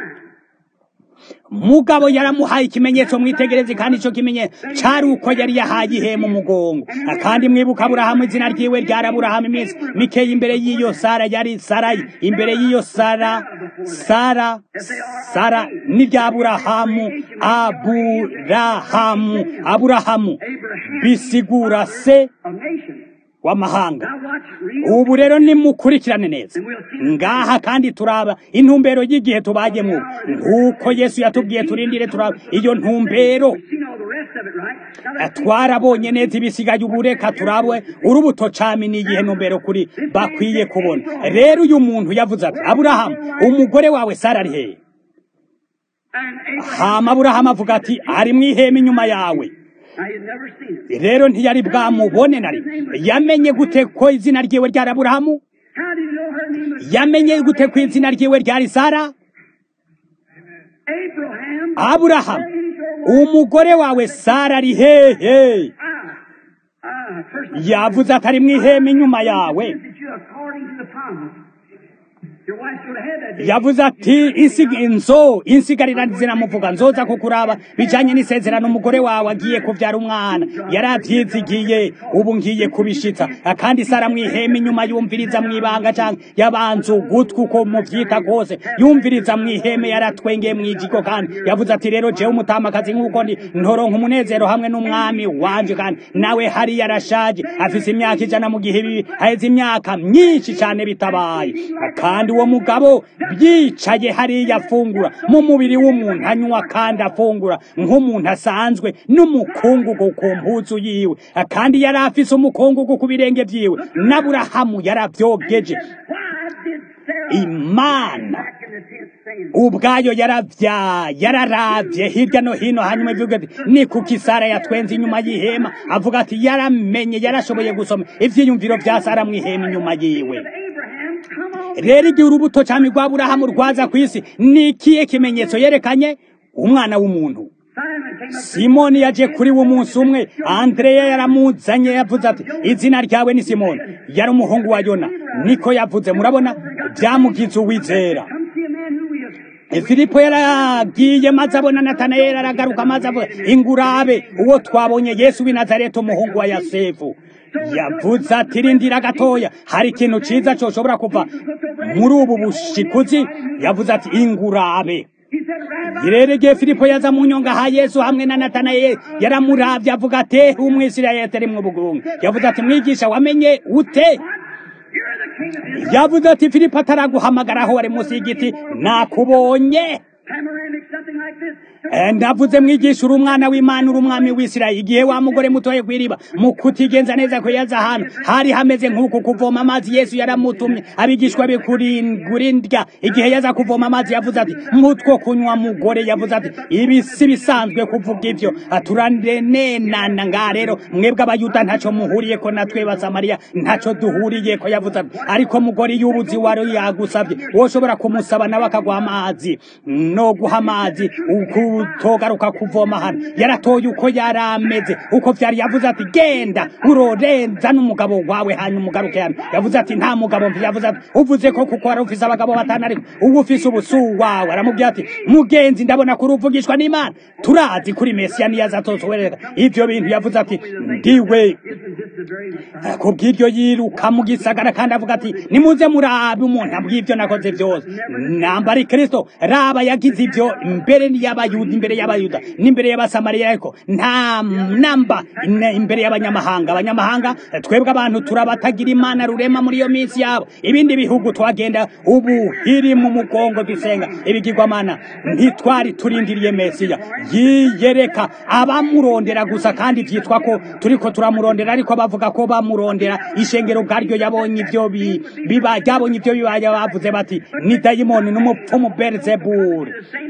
Mugabo yaramuhaye ikimenyetso, mwitegereze, kandi ico kimenyetso cari uko yari yahaye ihema umugongo. Kandi mwibuka Aburahamu izina ryiwe ryari Aburahamu. Iminsi mikeyi imbere y'iyo Sara yari Sarayi. Imbere y'iyo Sara ni rya Aburahamu. Aburahamu bisigura se w'amahanga. Ubu rero nimukurikirane neza ngaha, kandi turaba intumbero y'igihe tubagemo, nk'uko Yesu yatubwiye turindire turaba iyo ntumbero. Twarabonye neza ibisigaye, ubu reka turabe urubuto cami n'igihe ntumbero kuri bakwiye kubona. Rero uyu muntu yavuze ati Aburahamu, umugore wawe Sara ari hehe? Hama Aburahamu avuga ati ari mw'ihema inyuma yawe. Rero ntiyari bwamubone na rimwe. Yamenye gute ko izina ryiwe ryari Aburahamu? Yamenye gute ko izina ryiwe ryari Sara? Aburahamu, umugore wawe Sara ari hehe? Yavuze atari mw'ihema inyuma yawe. Yavuze ati insigarira ziramuvuga, nzoza kukuraba bijanye n'isezerano. Umugore wawe agiye kuvyara umwana, yaravyizigiye, ubu ngiye kubishitsa. Kandi Sara mw'ihema inyuma yumviriza mw'ibanga, canke yabanze ugutwi uko muvyita kose, yumviriza mw'ihema, yaratwengeye mw'ijiko. Kandi yavuze ati rero jewe umutamakazi nk'uko ndi ntoronka umunezero hamwe n'umwami wanje, kandi nawe hari yarashaje afise imyaka 100, mu gihe haheze imyaka myinshi cane bitabaye. Kandi uwo mugabo byicaye hariya afungura mu mubiri w'umuntu, anywa kandi afungura nk'umuntu asanzwe, n'umukungugu ku mpuzu yiwe, kandi yari afise umukungugu ku birenge vyiwe. n'Aburahamu yaravyogeje. Imana ubwayo yararavye hirya no hino, hanyuma ivuga ati ni kuki Sara yatwenze inyuma y'ihema. Avuga ati yaramenye, yarashoboye gusoma ivyiyumviro vya Sara mw'ihema inyuma yiwe. Rero igihe urubuto cami rwa Aburahamu rwaza kw'isi, ni ikihe kimenyetso yerekanye? Umwana w'umuntu. Simoni yaje kuri wo umunsi umwe. Andreya yaramuzanye, yavuze ati izina ryawe ni Simoni, yari umuhungu wa Yona. Niko yavuze. Murabona, byamugize uwizera. Filipo yaragiye maze abona Natanayeli, aragaruka maze avuga ingurabe uwo twabonye Yesu w'i Nazareti, umuhungu wa Yosefu. Yavuze ati rindira gatoya, hari ikintu ciza coshobora kuva muri ubu bushikuzi. Yavuze ati ingurabe. Rero igihe Filipo yaza mu nyonga ha Yesu hamwe na Natanayeli, yaramuravye avuga ati umwisirayeli atari mu bugunga. Yavuze ati mwigisha, wamenye ute? yavuze ati Filipo ataraguhamagara aho wari munsi y'igiti nakubonye. Ndavuze mwigisha uri umwana w'Imana uri umwami w'Isirayeli. Igihe wa mugore mutoye kwiriba mu kutigenza neza ko yaza hano hari hameze nk'uku kuvoma amazi, Yesu yaramutumye abigishwa be kurindya. Igihe yaza kuvoma amazi yavuze ati mutwo kunywa mugore, yavuze ati ibi si bisanzwe kuvuga ivyo, turanenana nga rero mwebwe abayuda ntaco muhuriye ko natwe basamariya ntaco duhuriye ko, yavuze ati ariko mugore yubuzi wari yagusavye woshobora kumusaba nawe akaguha amazi no guha amazi ukutogaruka kuvoma hano. Yaratoye uko yarameze uko vyari, yavuze ati genda urorenza n'umugabo wawe hanyuma ugaruke hano. Yavuze ati nta mugabo mfi, yavuze ati uvuze ko kuko wari ufise abagabo batanu ariko ubu ufise ubusu wawe. Aramubwira ati mugenzi ndabona kuri uvugishwa n'Imana, turazi kuri Mesiya niyaza azosohorera ivyo bintu. Yavuze ati ndiwe. Kubw'ivyo yiruka mu gisagara kandi avuga ati nimuze murabe umuntu abw'ivyo nakoze vyose. Nambari Kristo raba yagize ivyo imbere y'abayuda n'imbere y'abasamariya, ariko nta namba imbere y'abanyamahanga. Abanyamahanga twebwe abantu turabatagira Imana rurema muri iyo minsi yabo. Ibindi bihugu twagenda ubu hiri mu mugongo dusenga ibigirwamana, ntitwari turindiriye Mesiya yiyereka abamurondera gusa, kandi vyitwa ko turiko turamurondera ariko bavuga ko bamurondera. Ishengero bwaryo yabonye ivyo ryabonye ivyo bibaye, bavuze bati ni dayimoni n'umupfumu Beelzebul.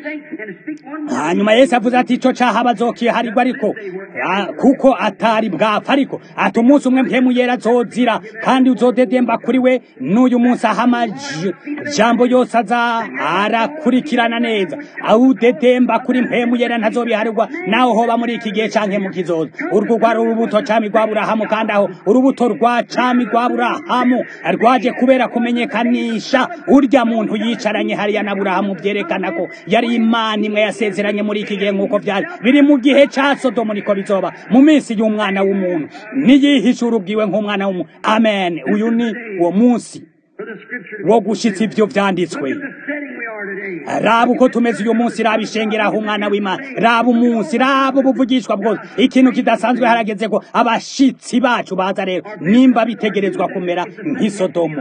Hanyuma Yesu avuze ati ico caha bazokiharirwa ariko kuko atari bwapfa, ariko ati umunsi umwe mpemu yera azozira kandi uzodedemba kuri we. N'uyu munsi ahama jambo yose aza arakurikirana neza, awudedemba kuri mpemu yera ntazobiharirwa naho hoba muri iki gihe canke mu kizoza. Urwo rwari urubuto cami rwa Aburahamu, kandi aho urubuto rwa cami rwa Aburahamu rwaje kubera kumenyekanisha urya muntu yicaranye hariya na Aburahamu, vyerekana ko yari Imana imwe yasezeranye muri iki gihe nk'uko vyari biri mu gihe ca Sodomu, niko bizoba mu minsi y'umwana w'umuntu. Niyihishura ubwiwe nk'umwana w'umuntu. Amen. Uyu ni uwo munsi wo gushitsa ivyo vyanditswe. Raba uko tumeze uyu munsi, raba ishengeraho umwana w'Imana, raba umunsi, raba ubuvugishwa bwose. Ikintu kidasanzwe harageze ko abashitsi bacu baza rero, nimba bitegerezwa kumera nk'isodomu.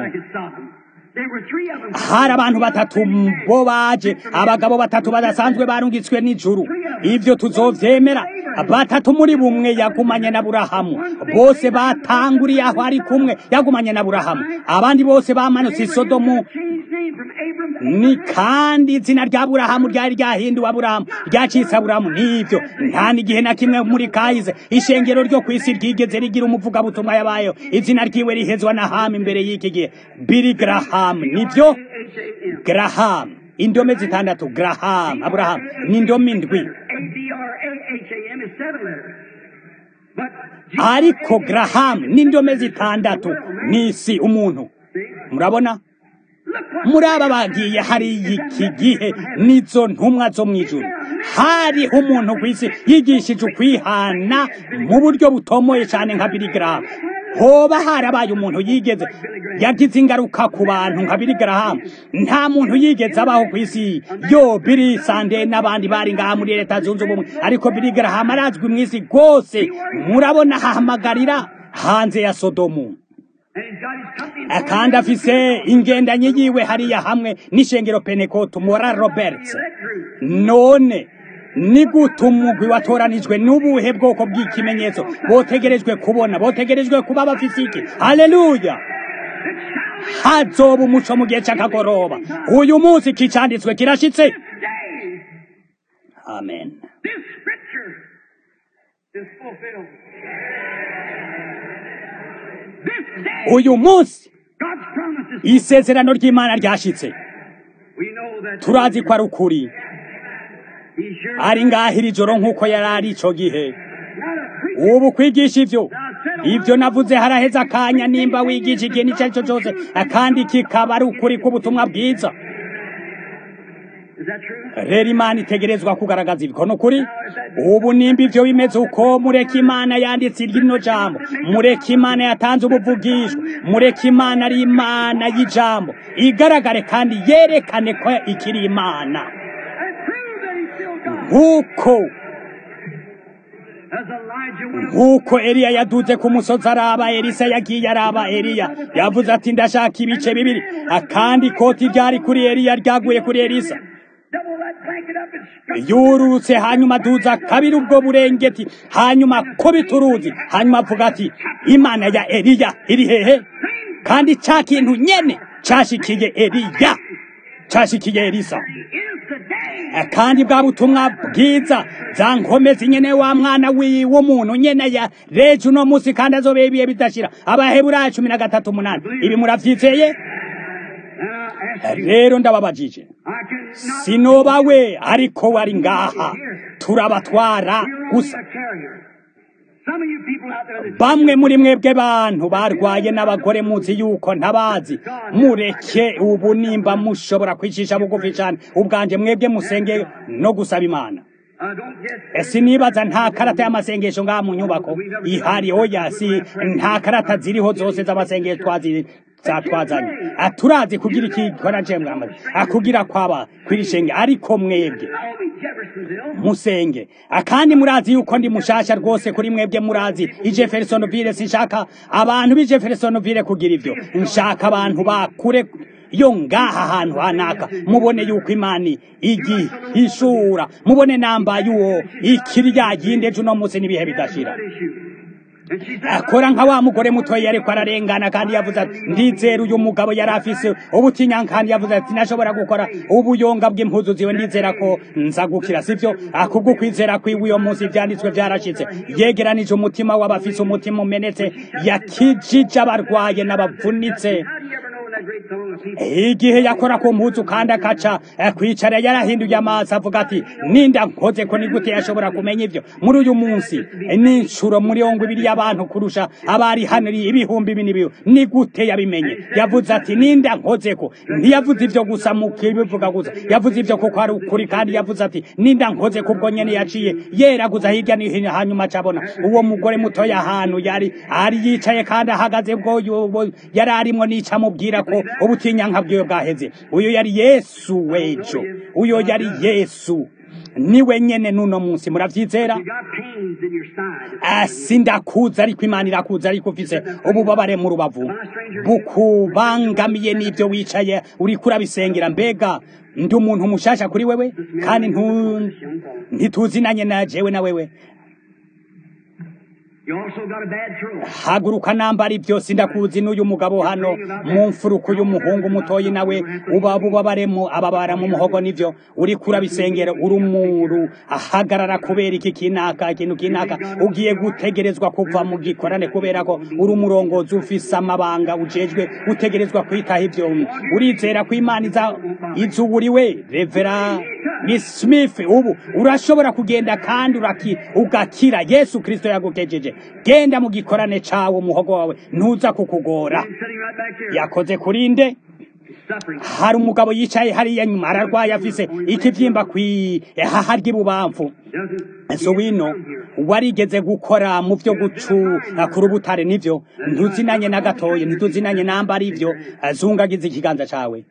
Hari abantu batatu bo baje, abagabo batatu badasanzwe barungitswe n'ijuru. Ivyo tuzovyemera. Batatu muri bumwe yagumanye na Aburahamu, bose batanguriye aho ari kumwe yagumanye na Aburahamu. Abandi bose bamanutse Sodomu, ni kandi izina rya Aburahamu ryari ryahinduwe Aburahamu, ryacitse Aburahamu. Nivyo nta n'igihe na kimwe muri kahize ishengero ryo kwisi ryigeze rigira umuvugabutumwa yabayeho izina ryiwe rihezwa na Hamu imbere y'iki gihe. Billy Graham. Nivyo Graham, indome zitandatu. Graham, Aburahamu ni indome indwi, ariko Graham ni indome zitandatu. Nisi umuntu. Murabona, muri aba bagiye hari iki gihe nizo ntumwa zo mwijuru. Hari umuntu kwisi yigishije ukwihana mu buryo butomoye cyane nka Billy Graham. Hoba harabaye umuntu yigeze yagize ingaruka ku bantu nka Billy Graham? Nta muntu yigeze abaho kwisi. Yo Billy Sunday n'abandi bari ngaha muri Leta Zunze Ubumwe, ariko Billy Graham arazwi mwisi gose. Murabona hahamagarira hanze ya Sodomu, kandi afise ingendanye yiwe hariya hamwe n'ishengero Pentecote Moral Roberts. None ni gute umugwi watoranijwe n'ubuhe bwoko bw'ikimenyetso botegerejwe kubona, botegerejwe kuba bafise iki? Haleluya! Hazoba umuco mu gihe c'akagoroba. Uyu munsi kicanditswe kirashitse. Amen. Uyu munsi isezerano ry'Imana ryashitse. Turazi ko ari ukuri, ari ngahiri joro nk'uko yari ari ico gihe. Ubu kwigisha ivyo navuze haraheza akanya, nimba wigisha igihe n'ico arico cose kandi kikaba ari ukuri k'ubutumwa bwiza. Rero Imana itegerezwa kugaragaza ibikono kuri. Ubu nimba ivyo bimeze uko, mureke Imana yanditse iryo jambo, mureke Imana yatanze ubuvugishwa, mureke Imana ari Imana y'ijambo igaragare kandi yerekane ko ikiri Imana. Nk'uko nk'uko Eliya yaduze ku musozi araba Elisa yagiye araba Eliya yavuze ati ndashaka ibice bibiri akandi ikoti ryari kuri Eliya ryaguye kuri Elisa yururutse hanyuma duza kabiri ubwo burengeti hanyuma kubita uruzi hanyuma avuga ati Imana ya Eliya iri hehe kandi ca kintu nyene cashikiye Eliya cashikiye Elisa kandi bwa butumwa bwiza za nkomezi nyene wa mwana w'umuntu nyene ya rejo no musi kandi azobebiye bidashira Abaheburayo 13:8 ibi muravyizeye rero ndababajije sinobawe ariko wari ngaha turabatwara gusa bamwe muri mwebwe bantu barwaye n'abagore muzi yuko ntabazi mureke ubu nimba mushobora kwicisha bugufi cyane ubwanje mwebwe musenge no gusaba Imana sinibaza nta karata y'amasengesho ngaha mu nyubako ihari oya si nta karata ziriho zose z'amasengesho twazanye turazi kugira ikikora njemwe akugira kwaba kwirishenge ariko mwebwe musenge akandi murazi yuko ndi mushasha rwose kuri mwebwe murazi Jeffersonville sinshaka abantu bi Jeffersonville kugira ivyo nshaka abantu bakure yo ngaha hantu hanaka mubone yuko Imana igihishura mubone namba yuwo ikirya ginde juno musi nibihe bidashira akora nka wa mugore mutoyi ariko ararengana kandi yavuze ati ndizera uyu mugabo yari afise ubutinya kandi yavuze ati nashobora gukora ubuyonga bw'impuzu ziwe ndizera ko nzagukira sivyo akubwo kwizera kwiwe uyo munsi byanditswe byarashitse yegeranije umutima w'abafise umutima umenetse yakijije abarwaye n'abavunitse igihe yakora ku mpuzu kandi akaca kwicara yarahinduye amaso avuga ati ninda nkoze ko nigute yashobora kumenya ivyo muri uyu munsi n'incuro muri 200 y'abantu kurusha abari hano ibihumbi binibiyo nigute yabimenye yavuze ati ninda nkoze ko ntiyavuze ivyo gusa mu kibivuga gusa yavuze ivyo kuko ari ukuri kandi yavuze ati ninda nkoze kubwo nyene yaciye yeraguza hirya ni hino hanyuma cabona uwo mugore mutoya ahantu yari yicaye kandi ahagaze bwo yari arimo nica mubwira ko ubutinya nkabwiyo bwaheze uyo yari Yesu wejo uyo yari Yesu niwe nyene nuno munsi muravyizera sindakuza ariko Imana irakuza ariko ufise ububabare mu rubavu bukubangamiye n'ivyo wicaye uri kurabisengera mbega ndi umuntu mushasha kuri wewe kandi ntituzinanye na jewe na wewe haguruka nambari byose ndakuzi n'uyu mugabo hano mu mfuruku y'umuhungu mutoyi nawe ubabaremo ababara mu muhogo nivyo uri kurabisengera urumuru ahagarara kubera iki kinaka ikintu kinaka ugiye gutegerezwa kuva mu gikorane kubera ko uri umurongozi ufise amabanga ujejwe utegerezwa kwitaha ivyo urizera ko Imana izuburiwe Revera Miss Smith ubu urashobora kugenda kandi ugakira Yesu Kristo yagukejeje genda mu gikorane cawo muhogo wawe ntuza kukugora yakoze kurinde hari umugabo yicaye hariya nyuma ararwaye afise ikivyimba kwihaha ry'ibubamfu so wino warigeze gukora mu vyo kuri ubutare nivyo ntuzinanye na gatoye ntituzinanye namba ari ivyo zungagize ikiganza cawe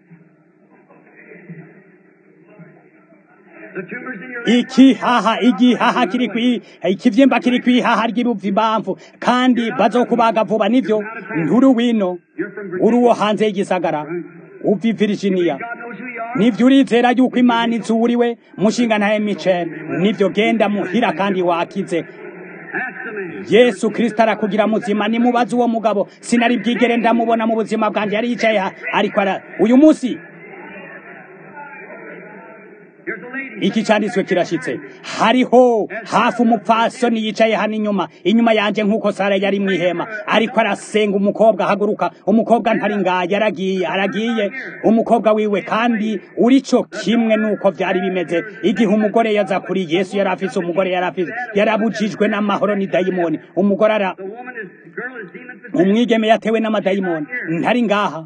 igihaha kiri ikivyimba kiri kwihaha ry'ibuvimbavu kandi bazokubaga vuba nivyo nturu wino uruwo hanze y'igisagara uvi Virginia nivyo urizera yuko Imana izuriwe mushinga ntaye Michel nivyo genda muhira kandi wakize Yesu Kristo arakugira muzima nimubaza uwo mugabo sinari bwigere ndamubona mu buzima bwanje yari yicaye ariko uyu munsi iki cyanditswe kirashitse hariho hafi umupfasoni yicaye hano inyuma yanje nk'uko Sara yari mwihema ariko arasenga umukobwa haguruka umukobwa ntari ngaye aragiye umukobwa wiwe kandi urico kimwe nuko vyari bimeze igihe umugore yaza kuri Yesu yari afise umugore yarabujijwe n'amahoro ni dayimoni umugore umwigeme yatewe n'amadayimoni ntari ngaha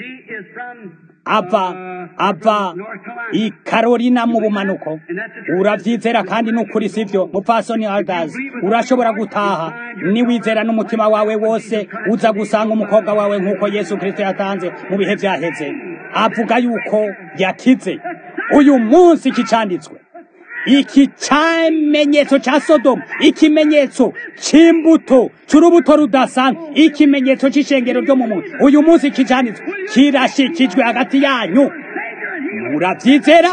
ava i Carolina mu bumanuko uravyizera kandi nukuri sivyo mupfasoni Aldaz urashobora gutaha niwizera n'umutima wawe wose uza gusanga umukobwa wawe nkuko Yesu Kristo yatanze mu bihe vyaheze avuga yuko yakize uyu munsi kicanditswe iki cyamenyetso cya Sodomu, ikimenyetso c'imbuto c'urubuto rudasanzwe, ikimenyetso c'ishengero ryo mu muntu. Uyu munsi kijanditswe kirashikijwe hagati yanyu. Muravyizera?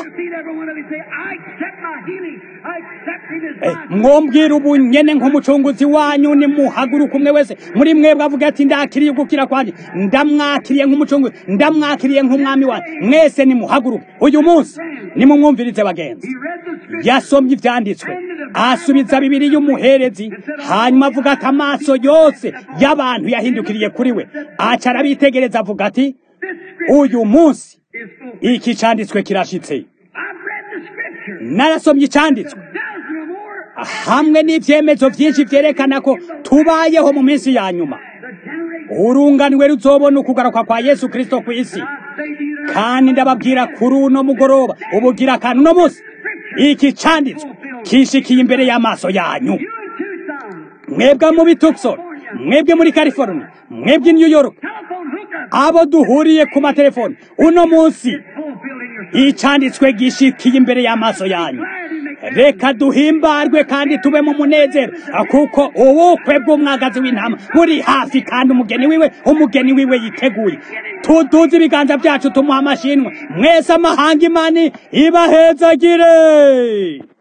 Mwombwira ubu nyene nk'umucunguzi wanyu, ni muhaguruka umwe wese muri mwebwe avuga ati ndakiriye ugukira kwanje, ndamwakiriye nk'umucunguzi, ndamwakiriye nk'umwami wanyu. Mwese ni muhaguruka uyu munsi, ni mumwumvirize bagenzi. Yasomye ivyanditswe, asubiza Bibiliya umuherezi, hanyuma avuga ati amaso yose y'abantu yahindukiriye kuri we, aca arabitegereza avuga ati uyu munsi iki canditswe kirashitse. Narasomye icanditswe hamwe n'ivyemezo vyinshi vyerekana ko tubayeho mu minsi ya nyuma. Urunganwe ruzobona ukugaruka kwa Yesu Kristo kw'isi, kandi ndababwira kuri uno mugoroba ubugira kandi uno munsi iki canditswe kishikiye imbere y'amaso yanyu. Mwebwe mu Tucson, mwebwe muri California, mwebwe New York, abo duhuriye ku matelefoni uno munsi icanditswe gishikiye imbere y'amaso yanyu. Reka duhimbarwe kandi tube mu munezero, kuko ubukwe bw'umwagazi w'intama buri hafi, kandi umugeni wiwe yiteguye. Tuduze ibiganza byacu tumuha amashinwa. Mwese amahanga, Imana ibahezagire.